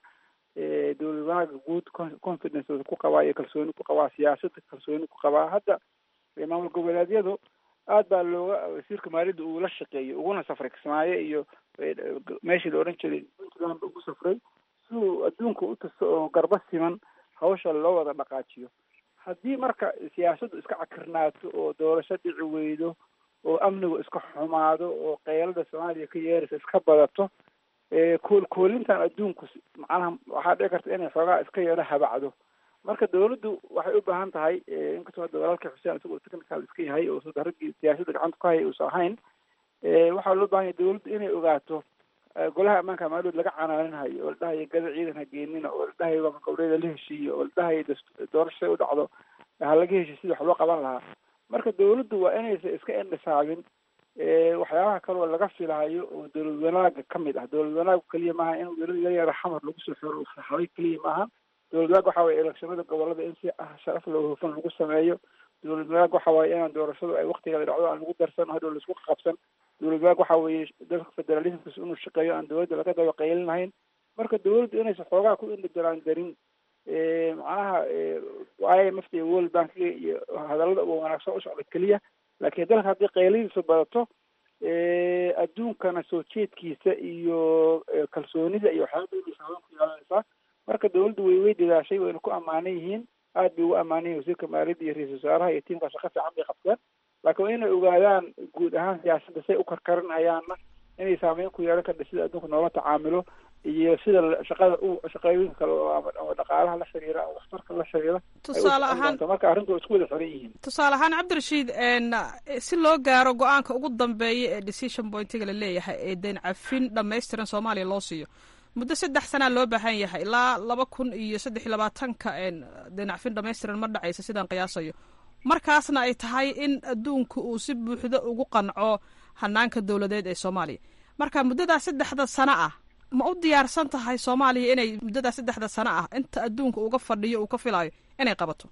dowlad wanaag guud confidence ku qabaa iyo kalsooni ku qabaa, siyaasadda kalsooni ku qabaa. hadda maamul goboleedyadu aad baa looga wasiirka maaliyadda uu la shaqeeyay uguna safray Kismaayo iyo meeshii la oran jiray Puntland ugu safray si uu adduunka u tuso oo garba siman hawsha loo wada dhaqaajiyo. haddii marka siyaasaddu iska cakirnaato oo doorasho dhici weydo oo amnigu iska xumaado oo qeylada Soomaaliya ka yeeraysa iska badato, koolintan adduunku macnaha waxaa dhici karta inay xoogaa iska yeelo habacdo. marka dawladdu waxay u baahan tahay inkastoo hadda walaalkii Xuseen isagoo technical iska yahay oo soo daragii siyaasadda gacanta ku hayay uusan ahayn, waxaa loo baahan yahay dawladdu inay ogaato golaha ammaanka maaliyadeed laga canaaninayo oo la dhahayo gada ciidan ha geenina oo la dhahayo waa goboleeda la heshiiyo oo la dhahayo doorasho u dhacdo ha laga heshiiyo sidii wax loo qaban lahaa. marka dawladdu waa inaysan iska indhisaabin waxyaabaha kale oo laga filahayo oo dowlad wanaaga ka mid ah. dowlad wanaagu keliya maaha in dowlada yaryara xamar lagu soo xiro saxaabay keliya maaha. dowlad wanaag waxa waye elekshonada gobolada in si sharaf loo hufan lagu sameeyo. dowlad wanaag waxa waaye inaan doorashadu ay waqtigeeda dhacdo aan lagu darsan hadhow laisku qabsan. dowlad wanaag waxa weeye dalka federalismkiisa inuu shaqeeyo aan dowladda laga daba qaylinahayn. marka dowladdu inaysan xoogaa ku indhajaraan darin macnaha IMF iyo World Bank iyo hadallada ugu wanaagsan u socda keliya, laakiin dalka haddii qayladiisu badato adduunkana soo jeedkiisa iyo kalsoonida iyo waxyaaba saaban ku yeelanaysaa. marka dawladdu way dadaashay, wayna ku ammaanan yihiin, aad bay ugu ammaanan yihin wasiirka maaliyadda iyo ra-iisul wasaaraha iyo tiimka shaqo fiican bay qabteen. laakiin waa inay ogaadaan guud ahaan siyaasadda say u karkarinayaanna inay saameyn ku yeelan karta sida adduunka noola tacaamilo iyo sida shaqooyinka kale oo dhaqaalaha la xiriira oo waxtarka la xiriira. tusaale ahaan marka arrintu isku wada xiran yihiin. tusaale ahaan Cabdirashiid, si loo gaaro go-aanka ugu dambeeya ee decision pointiga la leeyahay ee deyn cafin dhammaystiran Soomaaliya loo siiyo muddo 3 sana loo baahan yahay ilaa 2023 deyn cafin dhammaystiran ma dhacaysa sidaan qiyaasayo. markaasna ay tahay in adduunku uu si buuxda ugu qanco hanaanka dowladeed ee Soomaaliya. marka muddadaa 3 sano ah ma u diyaarsan tahay Soomaaliya inay muddadaa 3 sano ah inta adduunka uga fadhiyo uu ka filayo inay qabato?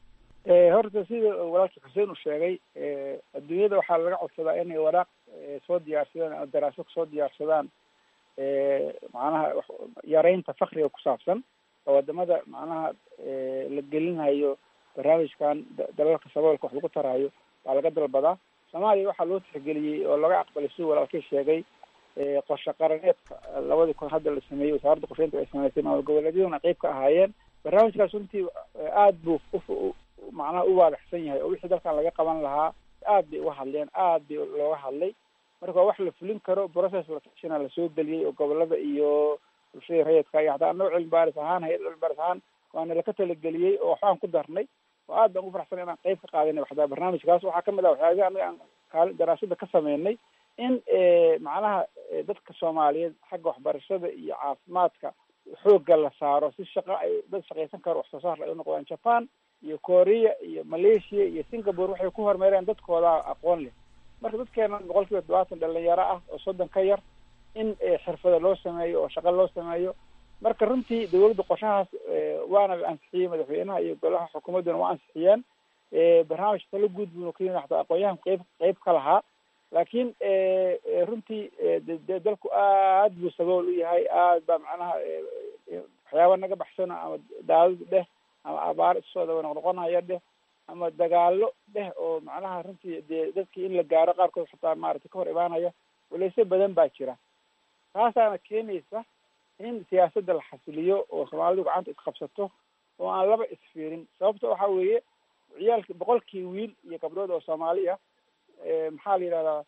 horta sida walaalka xuseen uu sheegay adduunyada waxaa laga codsadaa inay waraaq soo diyaarsadaan ama daraasad soo diyaarsadaan macnaha yareynta fakriga ku saabsan oo wadamada macnaha la gelinayo barnaamijkan dalalka saboolka wax lagu taraayo baa laga dalbadaa. soomaaliya waxaa loo tixgeliyey oo laga aqbalay siduu walaalkii sheegay qorshe qaraneedka 2000 hadda la sameeyey wasaaradda qorsheynta ay sameysay maamul goboleedyaduna qayb ka ahaayeen. barnaamijkaas runtii aad buu macnaha u waadaxsan yahay oo wixii dalkan laga qaban lahaa aad bay uga hadleen, aad bay looga hadlay. marka wax la fulin karo process la tashina la soo geliyey oo gobolada iyo bulshada rayidka iyo hataa nooc cilmi baaris ahaan hay-ad cilmi baaris ahaan waana laka talageliyey oo waxbaan ku darnay oo aad baan ugu faraxsan inaan qayb ka qaadanay waxdaa barnaamijkaas. waxaa kamid ah waxyaabaha anaga aan kaalin daraasada ka sameynay in macnaha dadka soomaaliyeed xagga waxbarashada iyo caafimaadka xoogga la saaro si shaqo ay dad shaqaysan karo wax soo saar ay u noqdaan. Japan iyo Korea iyo Malaysia iyo Singapore waxay ku horumareen dadkooda aqoon leh. marka dadkeena 70% dhalinyaro ah oo 30 ka yar in xirfado loo sameeyo oo shaqo loo sameeyo. marka runtii dawladda qorshahaas waana la ansixiyey, madaxweynaha iyo golaha xukuumadduna waa ansixiyeen. barnaamij talo guud buu ka yimid xataa aqoonyahan qayb ka lahaa. laakiin runtii dalku aad buu sabool u yahay, aad baa macnaha waxyaaba naga baxsano ama daadad dheh ama abaar isoo daba noqnoqonaya dheh ama dagaalo dheh oo macnaha runtii dee dadkii in la gaaro qaarkood xataa maaragtay ka hor imaanaya walaysyo badan baa jira. taasaana keenaysa in siyaasadda la xasiliyo oo soomaalidu gacanta isqabsato oo aan laba isfiirin. sababta waxaa weeye ciyaalkii 100 wiil iyo gabdhood oo Soomaali ah maxaa la yidhahdaa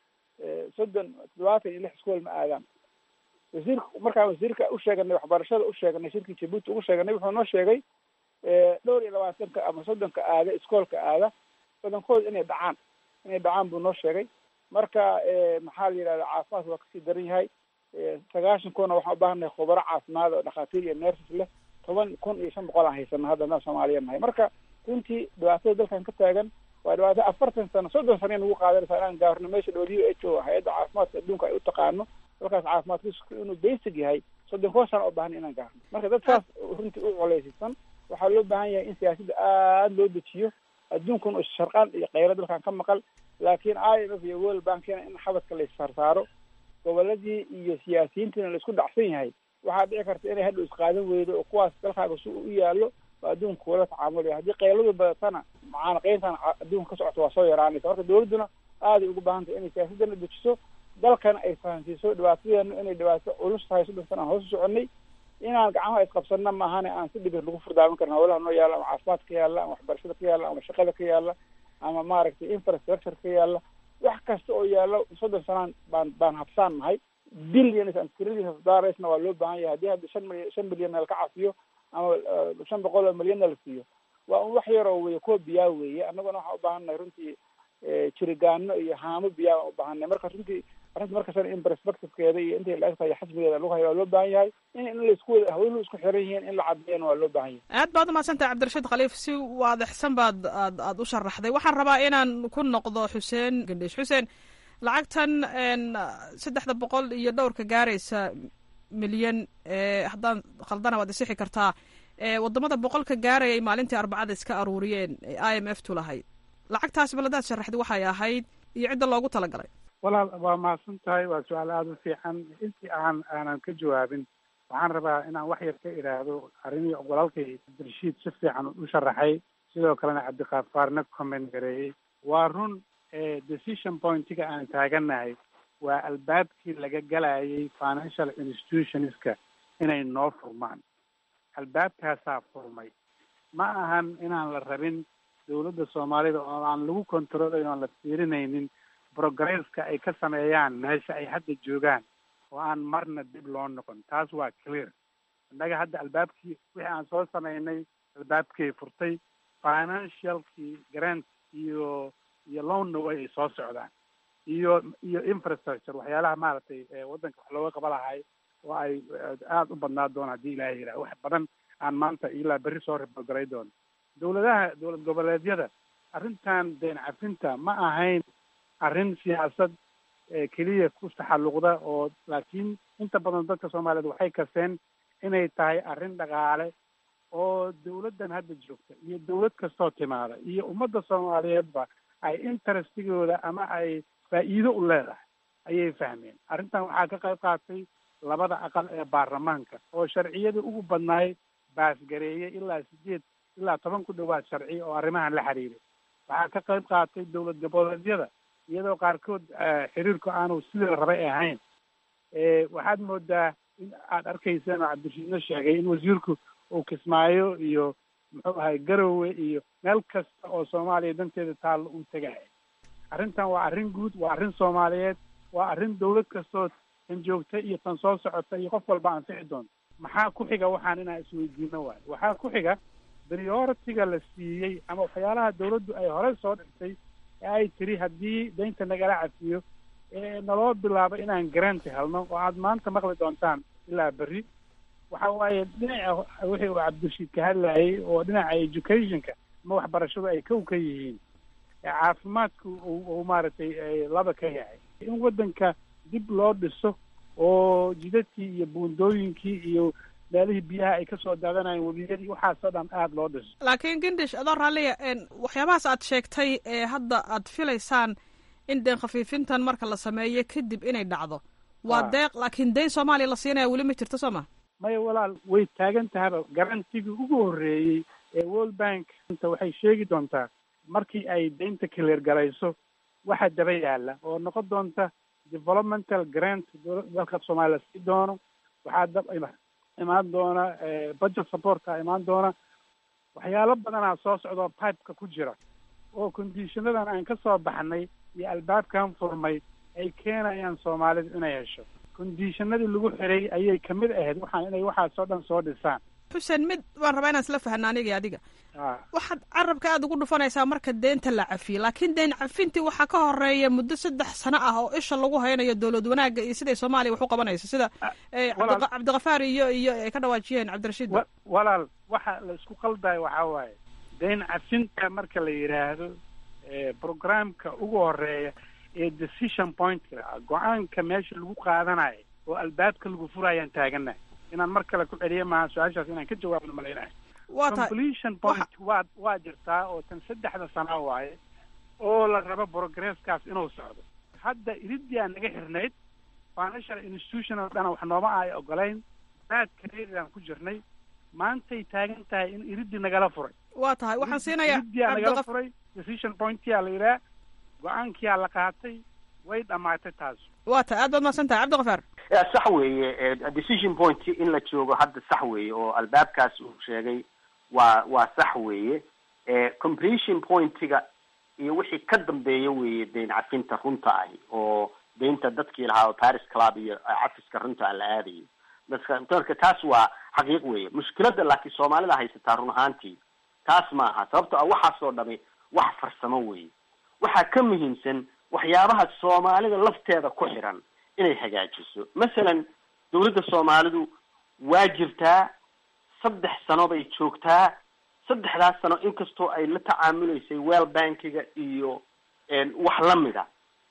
76 iskool ma aadaan. markaan wasiirka u sheeganay waxbarashada u sheeganay shirkii Djibouti ugu sheeganay wuxuu noo sheegay 22 ama 30 aada iskoolka aada badankooda inay dhacaan buu noo sheegay. marka maxaa la yidhahdaa caafimaadka waa kasii daran yahay. 90 kuna waxaan u baahannahay khubaro caafimaad oo dhakhaatiir iyo nurses leh. 10,500 aan haysana hadda Soomaaliya nahay. marka runtii dhibaatada dalkan ka taagan waa dhibaato 40 sano 30 sano nagu qaadanaysa inaan gaarno meesha WHO hay'adda caafimaadka adduunka ay u taqaano dalkaas caafimaadkiisu inuu basic yahay 30 sano oo baahan inaan gaarno. marka dadkaas runtii u culeysiisan waxaa loo baahan yahay in siyaasadda aad loo dejiyo. adduunkuna is sharqaan iyo kheyra dalkan ka maqal, laakiin IMF iyo World Bankina in xabadka la issaarsaaro goboladii iyo siyaasiyiintiina la isku dhacsan yahay waxaa dhici karta inay hadhow isqaadan weydo oo kuwaas dalkaaga si u yaallo adduunka wala tacaamulaya. haddii qayladu badatana macaanaqeyntan adduunka ka socota waa soo yaraanaysa. marka dawladduna aaday ugu baahan tahay inay siyaasadana dejiso, dalkana ay fahansiiso dhibaatadeena inay dhibaato culus tahay. 30 sano aan hoos u soconay inaan gacmaha isqabsanna maahane aan si dhibir lagu furdaamin karna hawlaha noo yaalla ama caafimaadka ka yaalla ama waxbarashada ka yaalla ama shaqada ka yaalla ama maaragtay infrastructure ka yaalla. wax kasta oo yaallo 30 sanaan baan habsaan nahay. billions and trillions of dollars waa loo baahan yahay. haddii hadda 5 bilyan la ka cafiyo ama 500 milyan la siiyo waa un wax yar oo weeye kuwa biyaa weeye. annaguna waxaan u baahannahay runtii jirigaano iyo haamo biyaa baan u baahannahay. marka runtii arrinta markasana in perspectivekeeda iyo intay la egtahay xasbigeeda lagu hayo waa loo baahan yahay. in laisku hawluhu isku xiran yihiin in la caddeeyana waa loo baahan yahay. aad baad umahadsantahay cabdirashiid khaliif, si waadixsan baad aad u sharaxday. waxaan rabaa inaan ku noqdo xuseen gandhiish. xuseen, lacagtan 300 iyo dhowrka gaaraysa milyan haddaan khaldana waad isixi kartaa wadamada 100 gaarayay maalintii Arbacada iska aruuriyeen IMF tu lahayd. lacagtaasi baladaad sharaxday waxay ahayd iyo cidda loogu talagalay. walaal waa mahadsan tahay, waa su-aal aada u fiican. intii aanan ka jawaabin waxaan rabaa inaan wax yar ka idhaahdo arrimihii walaalkay cabdirashiid si fiican u sharaxay, sidoo kalena cabdiqaafaarna comment gareeyey. waa run decision pointiga aan taagannahay waa albaabkii laga galayay financial institutionska inay noo furmaan. albaabkaasaa furmay. ma ahan inaan la rabin dawladda Soomaalida oo aan lagu controlayn oo aan la fiirinaynin progresska ay ka sameeyaan meesha ay hadda joogaan oo aan marna dib loo noqon. taas waa clear. innaga hadda albaabkii wixii aan soo sameynay albaabkay furtay. financialkii grant iyo loanna way soo socdaan iyo infrastructure waxyaalaha maaragtay waddanka wax looga qaba lahay oo ay aada u badnaa doon haddii ilaahay yidhaha. wax badan aan maanta ilaa berri soo ribalgaray doono. dowlad goboleedyada arrintan deen cafinta ma ahayn arrin siyaasad keliya ku taxalluqda oo laakiin inta badan dadka Soomaaliyeed waxay kaseen inay tahay arrin dhaqaale oo dawladdan hadda joogta iyo dawlad kastoo timaada iyo ummadda soomaaliyeedba ay interestigooda ama ay faa'iido u leedahay ayay fahmeen. arrintan waxaa ka qayb qaatay labada aqal ee baarlamaanka oo sharciyada ugu badnaay baasgareeyay ilaa 10 ku dhawaad sharci oo arrimahan la xiriiray. waxaa ka qayb qaatay dawlad goboleedyada iyadoo qaarkood xiriirku aanu sidii la rabay ahayn. waxaad moodaa in aad arkayseen oo cabdirashiidna sheegay in wasiirku uu Kismaayo iyo muxuu ahay Garowe iyo meel kasta oo Soomaaliya danteeda taal uu tagay. arrintan waa arrin guud, waa arrin Soomaaliyeed, waa arrin dawlad kastoo tan joogta iyo tan soo socota iyo qof walba anfici doonto. maxaa ku xiga waxaan inaan isweydiino waayo. waxaa ku xiga priority-ga la siiyey ama waxyaalaha dawladdu ay hore soo dhigtay ee ay tiri haddii daynta nagala cafiyo naloo bilaabo inaan grant helno oo aad maanta maqli doontaan ilaa berri. waxa waaye dhinaca wixii uu cabdirashiid ka hadlayay oo dhinaca educationka ama waxbarashadu ay kow ka yihiin, caafimaadku uu maaragtay laba ka yahay. in waddanka dib loo dhiso oo jidadkii iyo buundooyinkii iyo meelihii biyaha ay kasoo daadanayeen webiyadii waxaasoo dhan aada loo dhiso. laakiin Gindish adoo raalliya waxyaabahaas aad sheegtay ee hadda aad filaysaan in deen khafiifintan marka la sameeyo kadib inay dhacdo waa deeq, laakiin dayn Soomaaliya la siinaya weli ma jirto sooma? maya walaal, way taagan tahaba. garantigii ugu horreeyey ee World Bank inta waxay sheegi doontaa markii ay daynta clear galayso waxa daba yaala oo noqon doonta developmental grant dalka Soomaaliya sii doono. waxaa imaan doona budget support imaan doona. waxyaalo badanaa soo socdo pipeka ku jira oo conditionadan aan ka soo baxnay iyo albaabkan furmay ay keenayaan Soomaalida inay hesho. conditionadii lagu xiray ayay kamid ahayd waxaan inay waxaasoo dhan soo dhisaan. xuseen, mid waan rabaa inaan isla fahna aniga adiga. waxaad carabka aada ugu dhufanaysaa marka deynta la cafiyo, laakiin deyn cafintii waxaa ka horeeya muddo 3 sano ah oo isha lagu haynayo dawlad wanaagga iyo siday Soomaaliya wax u qabanayso sida Cabdiqafaar iyo ay ka dhawaajiyeen Cabdirashiid. walaal, waxa la isku qaldayo waxaa waaye deyn cafinta marka la yidhaahdo programka ugu horeeya ee decision point go-aanka meesha lagu qaadanayo oo albaabka lagu furayaan taaganahay. inaan mar kale ku celiyo maaha su-aashaas inaan ka jawaabno malaynahay. completion point waa jirtaa oo tan 3 sano waaye oo la rabo progresskaas inuu socdo. hadda iridii aan naga xirnayd financial institution oo dhan wax nooma ay ogolayn baadkareedaan ku jirnay. maantay taagan tahay in iridii nagala furay. waa tahay waxaan siinayaa nagala furay decision point-yaa la yidhaha go-aankiyaa la qaatay way dhamaatay taas. waa tahay aad baad mahadsan tahay Cabdiqafaar. sax weeye decision point in la joogo hadda sax weeye oo albaabkaas uu sheegay waa sax weeye. completion point-ga iyo wixii ka dambeeya weeye deyn cafinta runta ahi oo deynta dadkii lahaa Paris Club iyo cafiska runta aan la aadayo. marka taas waa xaqiiq weeye. mushkiladda laakiin Soomaalida haysataa run ahaantii taas maaha, sababtoo ah waxaasoo dhami wax farsamo weeye. waxaa ka muhiimsan waxyaabaha Soomaalida lafteeda ku xiran inay hagaajiso. masalan dawladda Soomaalidu waa jirtaa 3 sano bay joogtaa. 3daas sano inkastoo ay la tacaamuleysay World Bankiga iyo wax lamida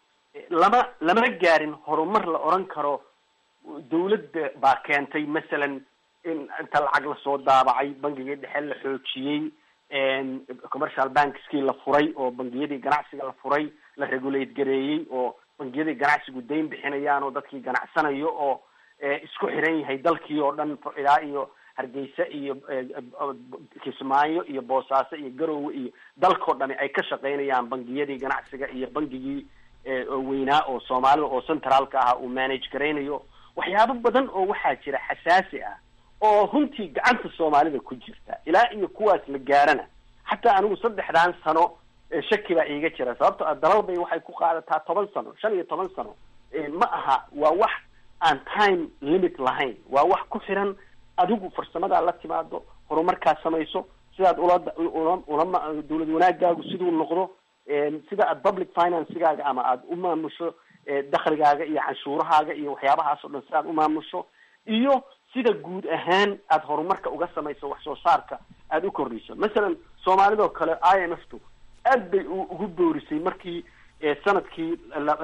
lama gaarin horumar la oran karo dawladda baa keentay. masalan in inta lacag lasoo daabacay bangiga dhexe la xoojiyey, commercial bankskii la furay oo bangiyadii ganacsiga la furay, la regulate gareeyey oo bangiyadii ganacsigu dayn bixinayaan oo dadkii ganacsanayo oo isku xiran yahay dalkii oo dhan ilaa iyo Hargeysa iyo Kismaayo iyo Boosaaso iyo Garowe iyo dalkoo dhani ay ka shaqaynayaan bangiyadii ganacsiga iyo bangigii weynaa oo Soomaalida oo centralka ah uu manage gareynayo. waxyaabo badan oo waxaa jira xasaasi ah oo runtii gacanta Soomaalida ku jirta ilaa iyo kuwaas la gaarana. xataa anigu 3 sano shaki baa iiga jira, sababtoo ah dalal bay waxay ku qaadataa 10 sano 15 sano. ma aha waa wax aan time limit lahayn, waa wax ku xiran adigu farsamadaa la timaado, horumarkaa samayso, sidaad ula dawlad wanaagaagu siduu noqdo, sida aad public financegaaga ama aad u maamusho dakhligaaga iyo canshuurahaaga iyo waxyaabahaas oo dhan sidaad u maamusho, iyo sida guud ahaan aad horumarka uga samayso wax soo saarka aad u kordhiso. masalan Soomaalidoo kale IMF-tu aad bay ugu boorisay markii sanadkii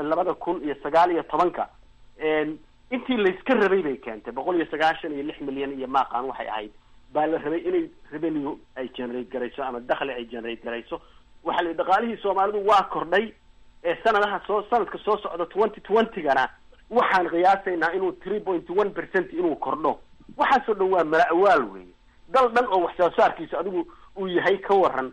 2019 intii layska rabay bay keentay 196 milyan iyo maaqaan waxay ahayd baa la rabay inay revenue ay generate garayso ama dakhli ay generate garayso. waxaa la dhaqaalihii soomaalidu waa kordhay sanadka soo socda 2020gana waxaan qiyaasaynaa inuu 3.1% inuu kordho. waxaasoo dhan waa mala-awaal weeye. dal dhan oo wax soo saarkiisa adigu uu yahay ka waran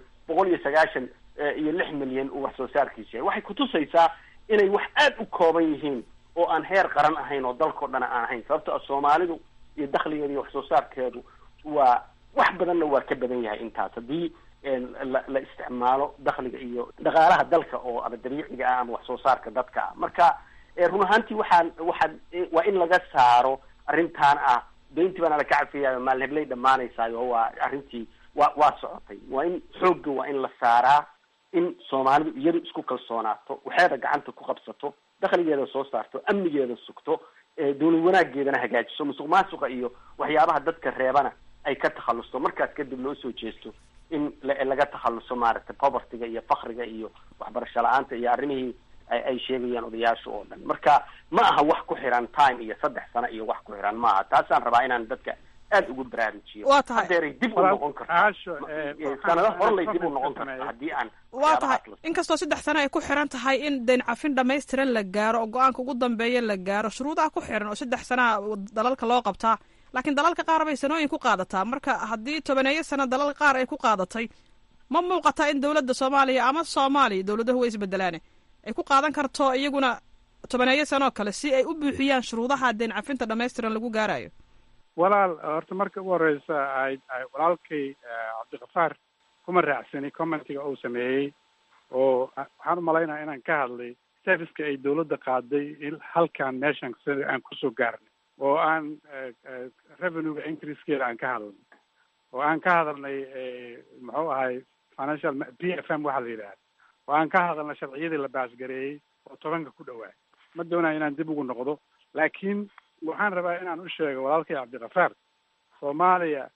196 milyan uu wax soo saarkiisa yahay. waxay kutusaysaa inay wax aad u kooban yihiin oo aan heer qaran ahayn oo dalkao dhan aan ahayn. sababto soomaalidu iyo dakhligeeda iyo wax soo saarkeedu waa wax badanna waa ka badan yahay intaas haddii la isticmaalo dakhliga iyo dhaqaalaha dalka oo ama dabiiciga ah ama wax soo saarka dadka ah. marka run ahaantii waa in laga saaro arrintan ah deyntii baana la ka cafiyaayo maalhebley dhamaanaysaayo waa arrintii waa socotay. waa in xoogga waa in la saaraa in soomaalidu iyadu isku kalsoonaato, waxeeda gacanta ku qabsato, dakhligeeda soo saarto, amnigeeda sugto, dawlad wanaageedana hagaajiso, musuq maasuqa iyo waxyaabaha dadka reebana ay ka takhalusto. markaas kadib loo soo jeesto in laga takhaluso maaragtay povertyga iyo fakriga iyo waxbarasho la-aanta iyo arrimihii ay sheegayaan odayaasha oo dhan. marka ma aha wax ku xiran time iyo 3 sano iyo wax ku xiran maaha. taasaan rabaa inaan dadka aad ugu baraarujiyo. hadeeray dib u noqon kartaa sanado horlay dib u noqon kartaa haddii aan waa tahay inkastoo 3 sano ay ku xiran tahay in dayn cafin dhamaystiran la gaaro oo go-aanka ugu dambeeya la gaaro shuruudaha ku xiran oo 3 sana dalalka loo qabtaa. laakiin dalalka qaar bay sanooyin ku qaadataa. marka haddii 10 sano dalalka qaar ay ku qaadatay ma muuqataa in dawladda soomaaliya ama soomaaliya dawladahu way isbedelaane ay ku qaadan karto iyaguna 10 sano kale si ay u buuxiyaan shuruudaha dayn cafinta dhamaystiran lagu gaarayo. walaal horta marka ugu horeysa walaalkay cabdiqafaar kuma raacsani commentiga uu sameeyey oo waxaan umalaynaya inaan ka hadlay serviceka ay dawladda qaaday halkaan meeshan sida aan kusoo gaarnay oo aan revenuega increasekeeda aan ka hadalnay oo aan ka hadalnay muxuu ahay financial PFM waxaa la yidhahda oo aan ka hadalnay sharciyadii la baasgareeyey oo 10 ku dhawaay. ma doonayo inaan dib ugu noqdo laakiin waxaan rabaa inaan u sheego walaalkay cabdiqafaar soomaaliya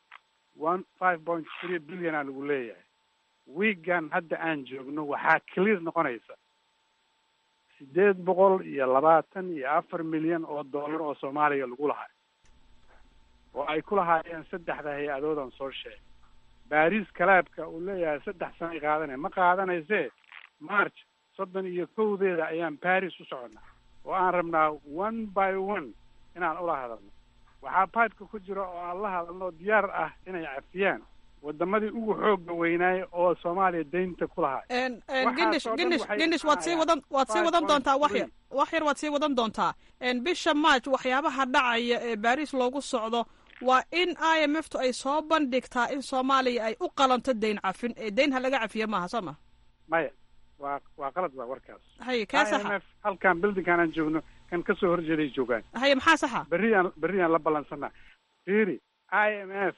5.3 billion aa lagu leeyahay. wiigan hadda aan joogno waxaa clear noqonaysa 824 milyan oo dollar oo soomaaliya lagu lahay oo ay ku lahaayeen 3 hay-adoodan soo sheegay. baris kalaabka uu leeyahay 3 sano qaadanay ma qaadanayse march 31 ayaan baris u soconaa oo aan rabnaa 1 by 1 inaan ula hadalno. waxaa pipeka ku jira oo aan la hadalno diyaar ah inay cafiyaan wadamadii ugu xooga weynaay oo soomaaliya deynta ku lahaa. gindish waad sii wadan doontaa wax yar waad sii wadan doontaa. bisha march waxyaabaha dhacaya ee baris loogu socdo waa in IMF-tu ay soo bandhigtaa in soomaaliya ay u qalanto deyn cafin ee deyn ha laga cafiyo maaha soo ma maya waa qalad waa warkaas. haye kaa saxa IMF halkaan buildingkaan aan joogno kan kasoo horjeeday joogaan. haye maxaa saxa berriyaan la ballansanaa. fiiri IMF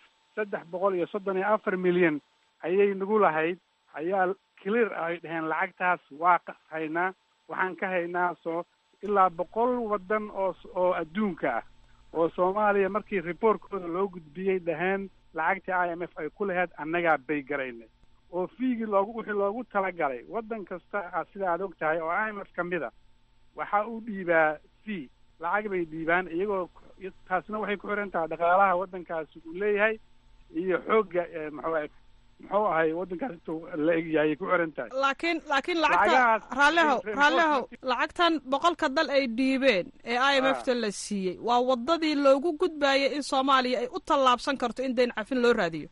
334 milyan ayay nagu lahayd ayaa clear ay dhaheen lacagtaas waa haynaa waxaan ka haynaa ilaa 100 wadan oo adduunka ah oo soomaaliya markii reportkooda loo gudbiyey dhaheen lacagtii IMF ay ku lahayd annagaa bay garaynay oo fiigii wixii loogu talagalay wadan kasta sida aad og tahay oo IMF kamida waxa uu dhiibaa fee lacag bay dhiibaan iyagoo taasna waxay ku xiran tahay dhaqaalaha wadankaasi uu leeyahay iyo xoogga muxuu ahay wadankaas intuu la egyahay ku xiran tahay. laakiin lacagta raallehow lacagtan 100 dal ay dhiibeen ee IMF-ta la siiyey waa wadadii loogu gudbaayay in soomaaliya ay u tallaabsan karto in dayn cafin loo raadiyo.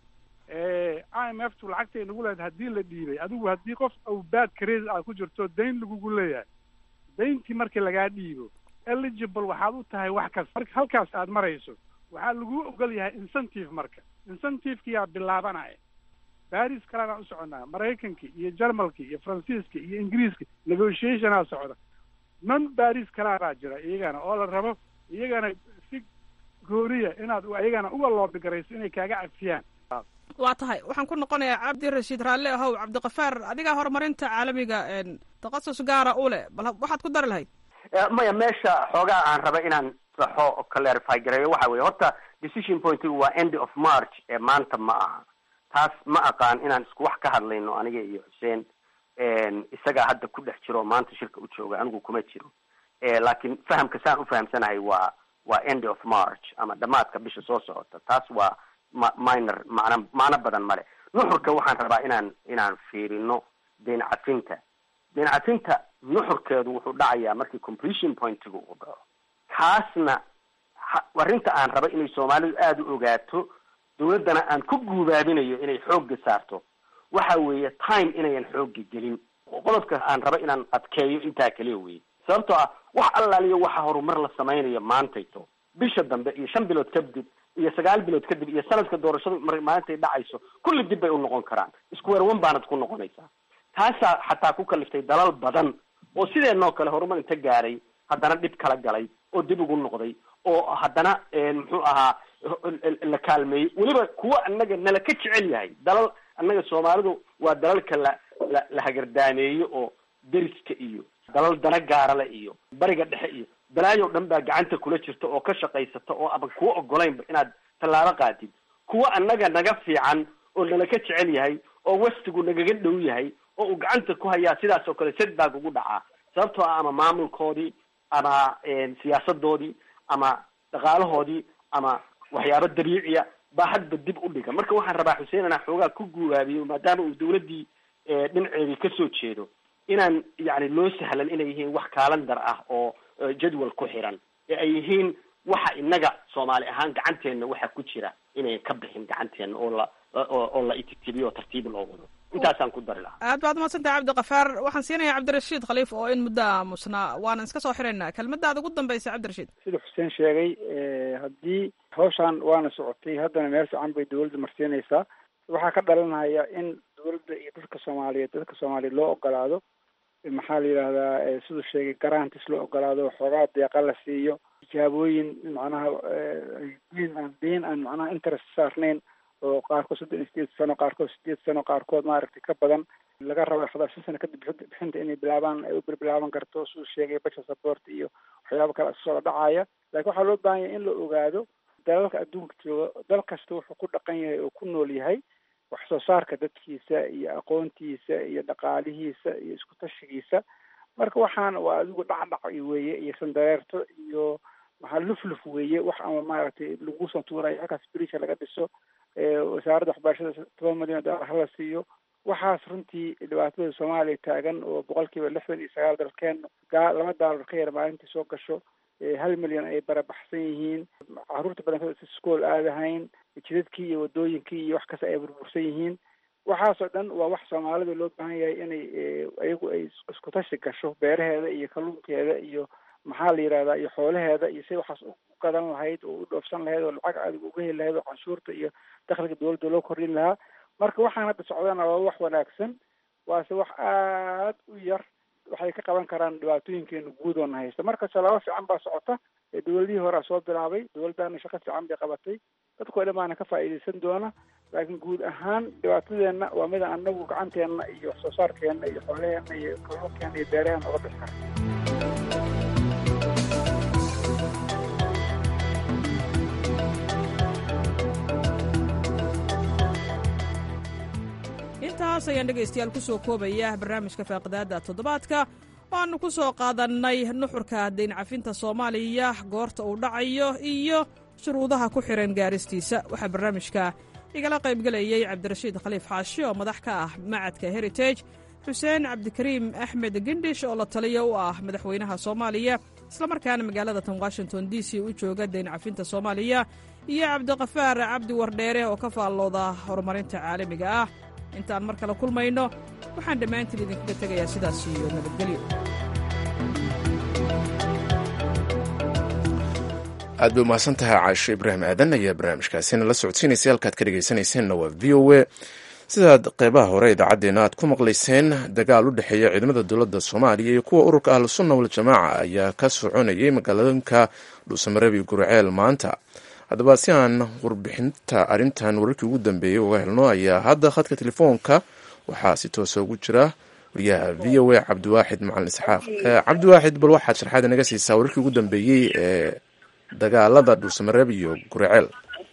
IMF-tu lacagtay nagu leedahay haddii la dhiibay adigu haddii qof au bad credit aad ku jirto dayn lagugu leeyahay dayntii markii lagaa dhiibo eligible waxaad u tahay wax kasta. marka halkaas aad marayso waxaa lagu ogol yahay incentive. marka incentive-kiyaa bilaabanaya. baris kalanaan u soconaa maraykankii iyo jarmalkii iyo faransiiska iyo ingiriiska negotiationaa socda. non baris kalaabaa jira iyagana oo la rabo iyagana si gooriya inaad iyagana uga loobigarayso inay kaaga cafiyaan. waa tahay waxaan ku noqonayaa cabdirashiid raalle ahow cabdiqafaar adigaa horumarinta caalamiga takhasus gaara u leh bal waxaad ku dari lahayd. maya meesha xoogaa aan raba inaan saxo oo clarify gareeyo waxa weeye horta decision pointigu waa end of march ee maanta ma aha. taas ma aqaan inaan isku wax ka hadlayno aniga iyo xuseen isagaa hadda ku dhex jiro maanta shirka u jooga anigu kuma jiro. laakiin fahamka saan u fahamsanahay waa end of march ama dhamaadka bisha soo socota. taas waa minor macno badan male. nuxurka waxaan rabaa inaan fiirino deyn cafinta nuxurkeedu wuxuu dhacayaa markii completion pointigu uu dhaco. kaasna arrinta aan raba inay soomaalidu aada u ogaato, dawladdana aan ku guubaabinayo inay xoogga saarto, waxa weeye time inayan xoogga gelin. qodobka aan raba inaan adkeeyo intaa kaliya weye. sababtoo ah wax allaaliyo waxa horumar la samaynayo maantayto bisha dambe iyo 5 bilood kadib iyo 9 bilood kadib iyo sanadka doorashadu maantay dhacayso kulli dib bay u noqon karaan. isku warwan baanad ku noqonaysaa. taasaa xataa ku kaliftay dalal badan oo sideenoo kale horumar inta gaaray haddana dhib kala galay oo dib ugu noqday oo haddana muxuu ahaa la kaalmeeyey. weliba kuwa annaga nala ka jecel yahay dalal annaga soomaalidu waa dalalka la hagardaameeyo oo deriska iyo dalal dana gaarale iyo bariga dhexe iyo balaayo dhan baa gacanta kula jirta oo ka shaqaysata oo aban kuwa ogolaynba inaad tallaabo qaadid. kuwa annaga naga fiican oo nala ka jecel yahay oo westigu nagaga dhow yahay oo uu gacanta ku hayaa sidaas oo kale setback ugu dhacaa sababtoo ah ama maamulkoodii ama siyaasadoodii ama dhaqaalahoodii ama waxyaabo dabiiciya baa hadba dib u dhiga. marka waxaan rabaa xuseen inaan xoogaa ku guuraabiyo maadaama uu dawladdii dhinaceedii kasoo jeedo inaan yani loo sahlan inay yihiin wax kaalandar ah oo jadwal ku xiran ee ay yihiin waxa inaga soomaali ahaan gacanteena waxa ku jira inayn ka bixin gacanteena oo la itigtibiyo tartiib loo wado. intaasaan ku dari lahaa. aad baad umaadsantahay cabdiqafaar. waxaan siinayaa cabdirashiid khaliif oo in muddo aamusnaa waanan iska soo xiraynaa. kelmadaada ugu dambaysa cabdirashiid. sida xuseen sheegay haddii hawshaan waana socotay haddana meel fiican bay dawladda marsiinaysaa. waxaa ka dhalanaya in dawladda iyo dadka soomaaliyeed loo ogolaado maxaa la yidhahdaa siduu sheegay garantis loo ogolaado xoogaa deeqa la siiyo tijaabooyin macnaha diin aan macnaha interest saarnayn oo qaarkood 38 sano qaarkood 8 sano qaarkood maaragtay ka badan laga rabo 11 sano kadib bixinta inay ay u bilaaban karto siduu sheegay budget support iyo waxyaabo kale soo dhacaya. laakiin waxaa loo baahan yahay in la ogaado dalalka adduunka jooga dal kasta wuxuu ku dhaqan yahay oo ku nool yahay wax soo saarka dadkiisa iyo aqoontiisa iyo dhaqaalihiisa iyo isku tashigiisa. marka waxaan waa adigu dhacdhac weeye iyo sandareerto iyo maxaa lufluf weeye wax ama maaragtay lagu soo tuurayo halkaas bridge laga dhiso wasaaradda waxbarashada 10 milyan oo hala siiyo. waxaas runtii dhibaatada Soomaaliya taagan oo 69% dalkeen $2 ka yar maalintii soo gasho 1 milyan ay barabaxsan yihiin caruurta badan iskool aadahayn jidadkii iyo wadooyinkii iyo wax kasta ay burbursan yihiin. waxaasoo dhan waa wax Soomaalida loo baahan yahay inay ayagu ay isku tashi gasho beeraheeda iyo kalluunkeeda iyo maxaa la yidhahdaa iyo xoolaheeda iyo si waxaas u gadan lahayd oo u dhoofsan lahayd oo lacag adig uga heli lahayd oo canshuurta iyo dakhliga dawladda loo kordhin lahaa. marka waxaan hadda socdana waa wax wanaagsan waase wax aad u yar waxay ka qaban karaan dhibaatooyinkeena guud oo na haysta. marka salaabo fiican baa socota dawladihii horaa soo bilaabay dawladdaana shaqo fiican bay qabatay dadkoo dhamaana ka faa'iidaysan doona. laakiin guud ahaan dhibaatadeenna waa mida anagu gacanteena iyo wax soo saarkeena iyo xoolaheena iyo kalluunkeena iyo beeraheena uga bixi karna. intaas ayaan dhegaystayaal ku soo koobaya barnaamijka faaqidaada toddobaadka waanu ku soo qaadannay nuxurka dayn cafinta Soomaaliya goorta uu dhacayo iyo shuruudaha ku xiran gaaristiisa. waxaa barnaamijka igala qaybgalayay cabdirashiid khaliif xaashi oo madax ka ah macadka Heritage, xuseen cabdikariim axmed gendhish oo la taliya u ah madaxweynaha Soomaaliya islamarkaana magaalada Washington DC u jooga dayn cafinta Soomaaliya, iyo cabdiqafaar cabdi wardheere oo ka faallooda horumarinta caalamiga ah. intaan mar kale kulmayno waxaan dhammaantiin idinkaga tegayaa sidaas iyo nabadgelyo. aad bay umahadsan tahay caasho ibraahim aadan ayaa barnaamijkaasina la socodsiinaysay. halkaad ka dhegaysanayseena waa v o a. sidaad qeybaha hore idaacaddeenna aad ku maqlayseen dagaal u dhexeeya ciidamada dowladda Soomaaliya iyo kuwa ururka ahlusunna waljamaaca ayaa ka soconayay magaalooyinka dhuusamareeb iyo gurceel maanta. haddaba si aan warbixinta arrintan wararkii ugu dambeeyey uga helno ayaa hadda khadka telefoonka waxaa si toosa ugu jira wariyaha v o a cabdiwaaxid macalin isxaaq. cabdiwaaxid, bal waxaad sharxaad inaga siisaa wararkii ugu dambeeyey ee dagaalada dhuusamareeb iyo gurceel.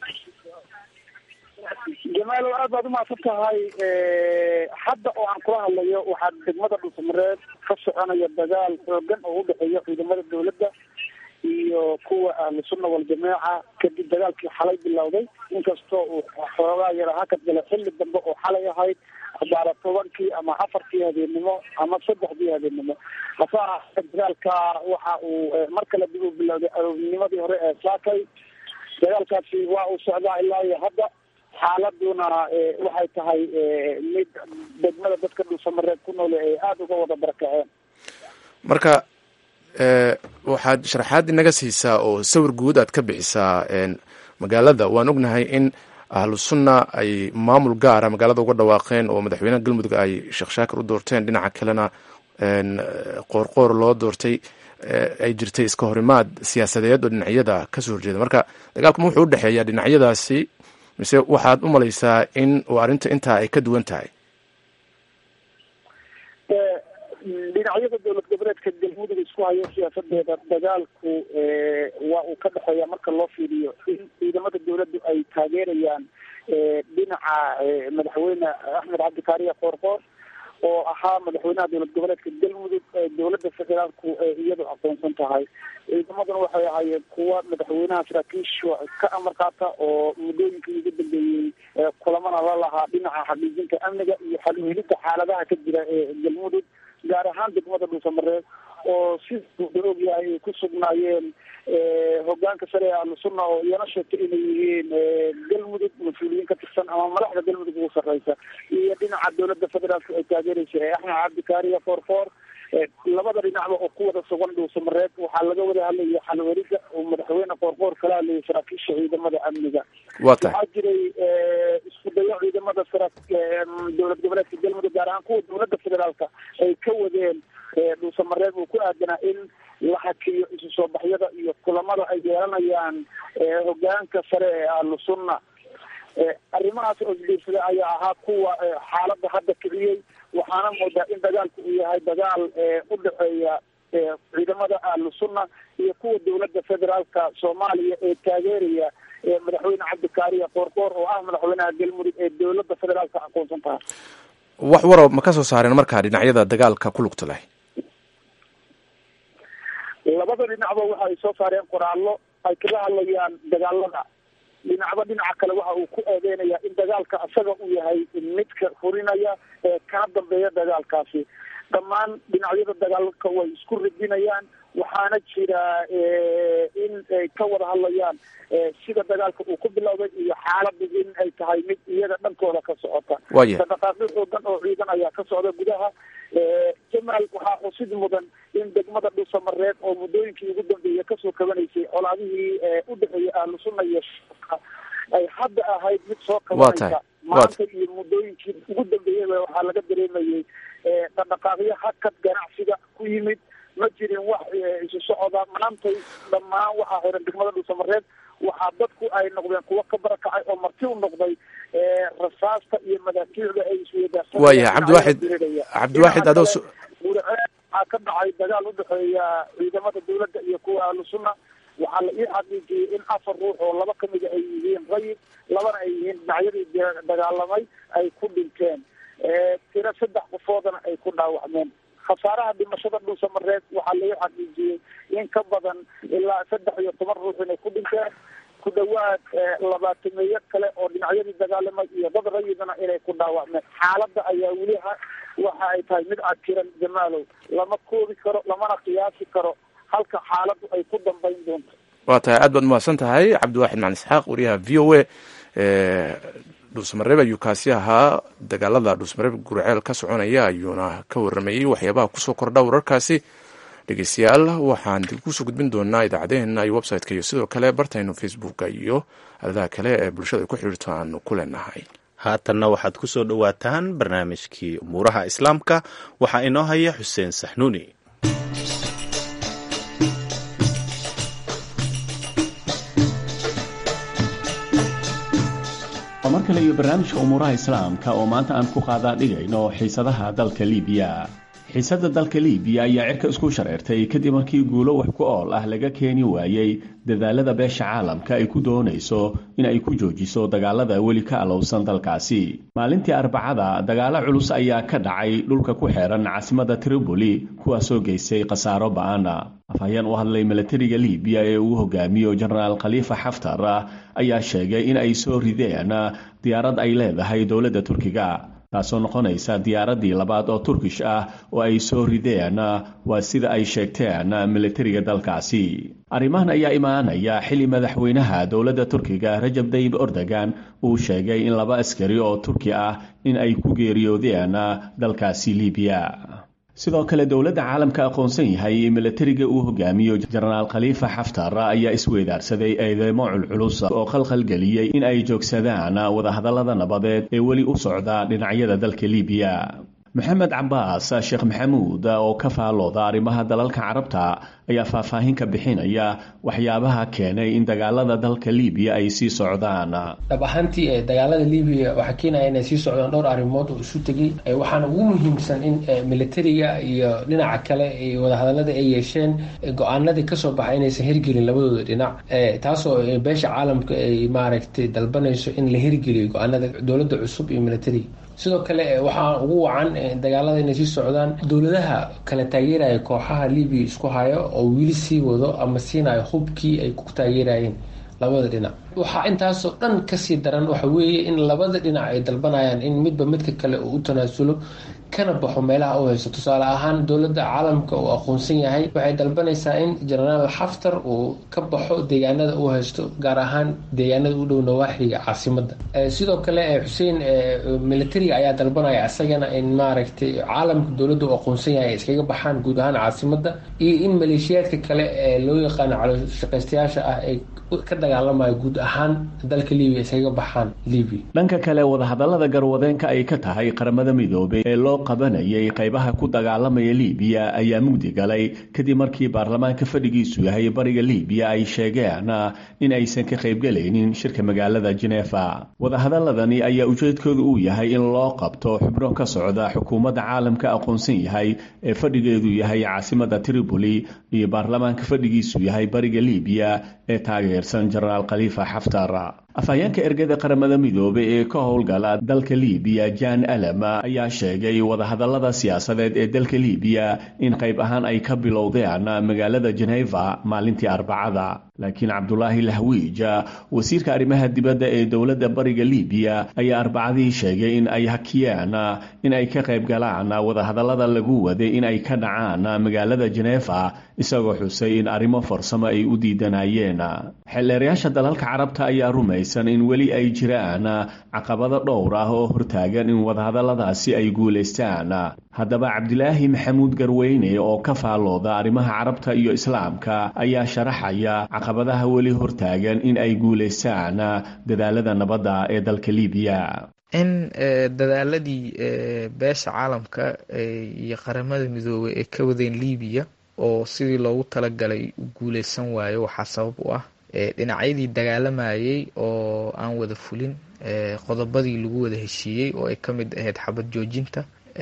jamaal aad baad umahadsan tahay. hadda oo aan kula hadlayo waxaa degmada dhuusamareeb ka soconaya dagaal xoogan oo u dhexeeya ciidamada dawladda iyo kuwa ahlusunna waljamaaca kadib dagaalkii xalay bilowday inkastoo uu xoogaa yara hakad gala xilli dambe oo xalay ahayd abaara 10 ama 4 habeenimo ama 3 habeenimo hase ahaatee dagaalka waxa uu mar kale dib u bilowday arooinimadii hore ee saakay dagaalkaasi waa uu socdaa ilaa iyo hadda xaaladuna waxay tahay mid degmada dadka dhuusamareed ku nool ay aada uga wada barakaceen marka waxaad sharaxaad inaga siisaa oo sawir guud aad ka bixisaa magaalada. waan ognahay in ahlu sunna ay maamul gaara magaalada uga dhawaaqeen oo madaxweynaha galmudug ay sheekh shaakir u doorteen, dhinaca kalena qoorqoor loo doortay. ay jirtay iska horimaad siyaasadeed oo dhinacyada kasoo horjeeda. marka dagaalku wuxuu u dhexeeyaa dhinacyadaasi mise waxaad u malaysaa in arrinta intaa ay ka duwan tahay? dhinacyada dowlad goboleedka galmudug isku hayo siyaasadeeda dagaalku waa uu ka dhexeeya marka loo fiiriyo in ciidamada dowladdu ay taageerayaan dhinaca madaxweyne axmed cabdikaariye qoorqoor oo ahaa madaxweynaha dowlad goboleedka galmudug dowladda federaalku iyadu aqoonsan tahay. ciidamaduna waxay ahaayeen kuwa madaxweynaha saraakiisha ka amar qaata oo muddooyinkii ugu dambeeyey kulamana la lahaa dhinaca xaqiijinta amniga iyo xalwelinta xaaladaha ka jira ee galmudug gaar ahaan degmada dhuusamareed oo si la ogyahay ay ku sugnaayeen hogaanka sare ee ahlusunna oo iyana sheegtay inay yihiin galmudug mas-uuliyiin ka tirsan ama madaxda galmudug ugu sarreysa iyo dhinaca dowladda federaalka ay taageeraysa ee axmed cabdikaariye qoorqoor. labada dhinacba oo ku wada sugan dhuusamareed waxaa laga wada hadlayay xalwelida oo madaxweyne qoorqoor kala hadlayay saraakiisha ciidamada amniga. waxaa jiray isku dayo ciidamada dowlad goboleedka galmudug gaar ahaan kuwa dowladda federaalka ay ka wadeen dhuusamareed uu ku aadanaa in la hakiyo isu soo baxyada iyo kulamada ay yeelanayaan hogaanka sare ee ahlusunna. arrimahaas oo isbiirsada ayaa ahaa kuwa xaaladda hadda kiciyey waxaana moodaa in dagaalku uu yahay dagaal u dhexeeya ciidamada ahlusunna iyo kuwa dowladda federaalka soomaaliya ee taageeraya madaxweyne cabdikaariye qoorqoor oo ah madaxweynaha galmudug ee dowladda federaalka aqoonsan tahay. wax waro ma ka soo saareen markaa dhinacyada dagaalka ku lugta leh? labada dhinacba waxa ay soo saareen qoraallo ay kaga hadlayaan dagaalada. dhinacba dhinaca kale waxa uu ku eedeynaya in dagaalka isaga uu yahay midka furinaya kana dambeeya dagaalkaasi. dhammaan dhinacyada dagaalka way isku radinayaan waxaana jira in ay ka wada hadlayaan sida dagaalka uu ku bilowday iyo xaaladda in ay tahay mid iyaga dhankooda ka socota. dhaqaaqyo xoogan oo ciidan ayaa ka socda gudaha. jamaal waxaa xusid mudan in degmada dhuusamareed oo muddooyinkii ugu dambeeyey kasoo kabanaysay colaadihii u dhexeeyay ahlusunna iyo shacabka ay hadda ahayd mid soo kabanaysa maanta iyo muddooyinkii ugu dambeeyey waxaa laga dareemayay dhaqdhaqaaqyo hakad ganacsiga ku yimid. ma jirin wax isu socda maantay dhammaan waxaa xiran degmada dhuusamareed waxaa dadku ay noqdeen kuwa ka barakacay oo marti u noqday rasaasta iyo madaafiicda ay isweydaarsan. waayahay cabdiwaaxid adoo waxaa ka dhacay dagaal u dhexeeya ciidamada dowladda iyo kuwa ahlusunna. waxaa la ii xaqiijiyey in 4 ruux oo 2 kamida ay yihiin rayid 2na ay yihiin dhinacyadii dagaalamay ay ku dhinteen. tiro 3 qofoodana ay ku dhaawacmeen. khasaaraha dhimashada dhuusamareed waxaa laga xaqiijiyey in ka badan ilaa 13 ruux inay ku dhinteen, ku dhawaad 20 kale oo dhinacyadii dagaalamay iyo dad rayidana inay ku dhaawacmeen. xaaladda ayaa weli waxa ay tahay mid adkiran jamaalow, lama koobi karo lamana qiyaasi karo halka xaaladdu ay ku dambayn doonto. waa tahay aad baad mahadsan tahay cabdiwaaxid macalin isxaaq wariyaha v o a dhuusamareeb ayuu kaasi ahaa. dagaalada dhuusamareeb gurceel ka soconaya ayuuna ka waramayey waxyaabaha kusoo kordha wararkaasi. dhegeystayaal waxaan dib kusoo gudbin doonaa idaacadeena iyo website-ka iyo sidoo kale bartaynu facebooka iyo aaladaha kale ee bulshada ay ku xiriirto aanu ku leenahay. haatanna waxaad ku soo dhowaataan barnaamijkii umuuraha islaamka waxaa inoo haya xuseen saxnuuni. mar kale iyo barnaamijka umuuraha islaamka oo maanta aan ku qaadaa dhigayno xiisadaha dalka liibiya. xiisadda dalka liibiya ayaa cirka isku shareertay kadib markii guulo wax ku ool ah laga keeni waayey dadaalada beesha caalamka ay ku doonayso in ay ku joojiso dagaalada weli ka alowsan dalkaasi. maalintii arbacada dagaalo culus ayaa ka dhacay dhulka ku xeeran caasimada Tripoli kuwaasoo geystay khasaaro ba'an. afhayeen u hadlay milatariga liibiya ee uu hogaamiyo jenaraal khalifa xaftar ayaa sheegay in ay soo rideen diyaarad ay leedahay dowladda Turkiga, taasoo noqonaysa diyaaradii labaad oo Turkish ah oo ay soo rideen, waa sida ay sheegteen milatariga dalkaasi. arrimahan ayaa imaanaya xili madaxweynaha dowladda Turkiga Rajab Tayyip Erdogan uu sheegay in 2 askari oo Turki ah in ay ku geeriyoodeen dalkaasi Liibiya. sidoo kale dowladda caalamka aqoonsan yahay milatariga uu hogaamiyo jenaraal khalifa xaftar ayaa isweydaarsaday eedeymo culculus oo khalkhal geliyey in ay joogsadaan wadahadallada nabadeed ee weli u socda dhinacyada dalka Liibiya. maxamed cabaas sheekh maxamuud oo ka faalooda arrimaha dalalka carabta ayaa faahfaahin ka bixinaya waxyaabaha keenay in dagaalada dalka Liibiya ay sii socdaan. dhab ahaantii dagaalada Liibiya waxa keenaya inay sii socdaan dhowr arrimood oo isu tegay. waxaana ugu muhiimsan in militariga iyo dhinaca kale ay wadahadallada ay yeesheen go'aanadii kasoo baxay inaysan hirgelin labadooda dhinac, taasoo beesha caalamka ay maaragtay dalbanayso in la hirgeliyo go'aanada dowladda cusub iyo militariga. sidoo kale waxaa ugu wacan dagaalada inay sii socdaan dowladaha kala taageeraya kooxaha Liibiya isku hayo oo wili sii wado ama siinayo hubkii ay ku taageerayeen labada dhinac. waxaa intaasoo dhan kasii daran waxa weeye in labada dhinac ay dalbanayaan in midba midka kale uu u tanaasulo kana baxo meelaha uu haysto. tusaale ahaan dowladda caalamka uu aqoonsan yahay waxay dalbanaysaa in jenaraal xaftar uu ka baxo deegaanada uu haysto, gaar ahaan deegaanada u dhow nawaaxiga caasimada. sidoo kale xuseen militariga ayaa dalbanaya isagana in maaragtay caalamka dowladda uu aqoonsan yahay ay iskaga baxaan guud ahaan caasimada, iyo in maleeshiyaadka kale ee loo yaqaano caloosshaqaystayaasha ah ay ka dagaalamaya guud ahaan dalka Liibiya iskaga baxaan Liibiya. dhanka kale wadahadallada garwadeenka ay ka tahay qaramada midoobay ee loo qabanayay qaybaha ku dagaalamaya Liibiya ayaa mugdi galay kadib markii baarlamaanka fadhigiisu yahay bariga Liibiya ay sheegeen in aysan ka qaybgalaynin shirka magaalada Geneva. wadahadalladani ayaa ujeedkoodu uu yahay in loo qabto xubno ka socda xukuumadda caalamka aqoonsan yahay ee fadhigeedu yahay caasimada Tripoli iyo baarlamaanka fadhigiisu yahay bariga Liibiya ee taageersan jenaraal khalifa xaftar. afhayeenka ergada qaramada midoobay ee ka howlgala dalka Liibiya Jan Alama ayaa sheegay wadahadallada siyaasadeed ee dalka Liibiya in qayb ahaan ay ka bilowdeen magaalada Geneva maalintii arbacada, laakiin Cabdullaahi Lahwiij wasiirka arrimaha dibadda ee dowladda bariga Liibiya ayaa arbacadii sheegay in ay hakiyeen in ay ka qayb galaan wadahadallada lagu waday in ay ka dhacaan magaalada Geneva, isagoo xusay in arrimo farsamo ay u diidanayeen. xeelleerayaasha dalalka carabta ayaa rumaysan in weli ay jiraan caqabado dhowr ah oo hortaagan in wadahadalladaasi ay guulaystaan. haddaba cabdilaahi maxamuud garweyne oo ka faalooda arrimaha carabta iyo islaamka ayaa sharaxaya caqabadaha weli hortaagan in ay guulaystaan dadaalada nabadda ee dalka Liibiya. in dadaaladii beesha caalamka iyo qaramada midoobay ee ka wadeen Liibiya oo sidii loogu talagalay u guulaysan waayo waxaa sabab u ah dhinacyadii dagaalamayay oo aan wada fulin qodobadii lagu wada heshiiyey oo ay ka mid ahayd xabad joojinta.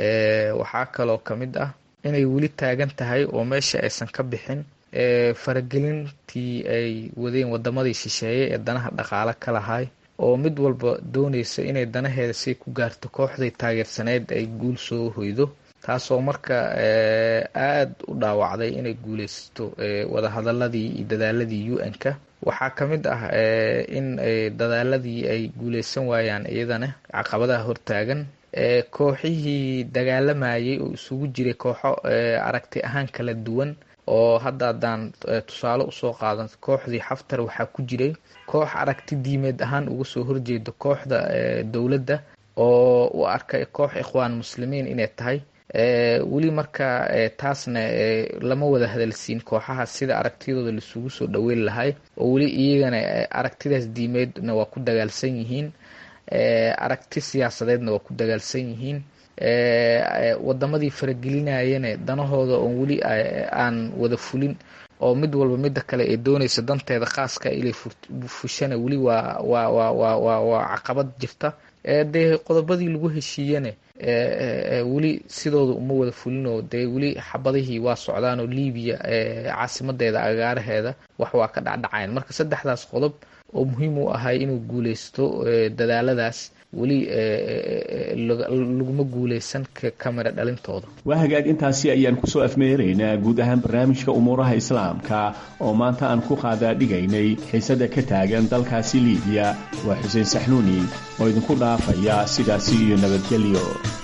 waxaa kaloo ka mid ah inay weli taagan tahay oo meesha aysan ka bixin faragelintii ay wadeen wadamadii shisheeye ee danaha dhaqaale ka lahay, oo mid walba doonaysa inay danaheeda si ku gaarto kooxday taageersaneyd ay guul soo hoydo, taasoo marka aada u dhaawacday inay guulaysato wadahadaladii iyo dadaaladii UN-ka. waxaa ka mid ah in dadaaladii ay guulaysan waayaan iyadana caqabadaha hortaagan. kooxihii dagaalamayay oo isugu jiray kooxo aragti ahaan kala duwan, oo hadda haddaan tusaale usoo qaadan kooxdii xaftar waxaa ku jiray koox aragti diimeed ahaan uga soo horjeeda kooxda dowladda oo u arkay koox ikhwaan muslimiin inay tahay. weli marka taasna lama wada hadalsiin kooxaha sida aragtiyadooda laisugu soo dhaweyn lahay, oo weli iyagana aragtidaas diimeedna waa ku dagaalsan yihiin, aragti siyaasadeedna waa ku dagaalsan yihiin. wadamadii faragelinayana danahooda oon weli aan wada fulin, oo mid walba midda kale ee doonaysa danteeda khaaska inay fushana weli waa caqabad jirta. dee qodobadii lagu heshiiyana weli sidooda uma wada fulinoo dee weli xabadihii waa socdaan oo libiya caasimadeeda agaaraheeda wax waa ka dhacdhacayan marka saddexdaas qodob oo muhiim u ahay inuu guuleysto dadaaladaas weli laguma guuleysan kamera dhalintooda. waa hagaag intaasi ayaan kusoo afmeeraynaa guud ahaan barnaamijka umuuraha islaamka oo maanta aan ku qaadaa dhigaynay xiisada ka taagan dalkaasi libiya. waa xuseen saxnuuni oo idinku dhaafaya sidaasi iyo nabadgelyo.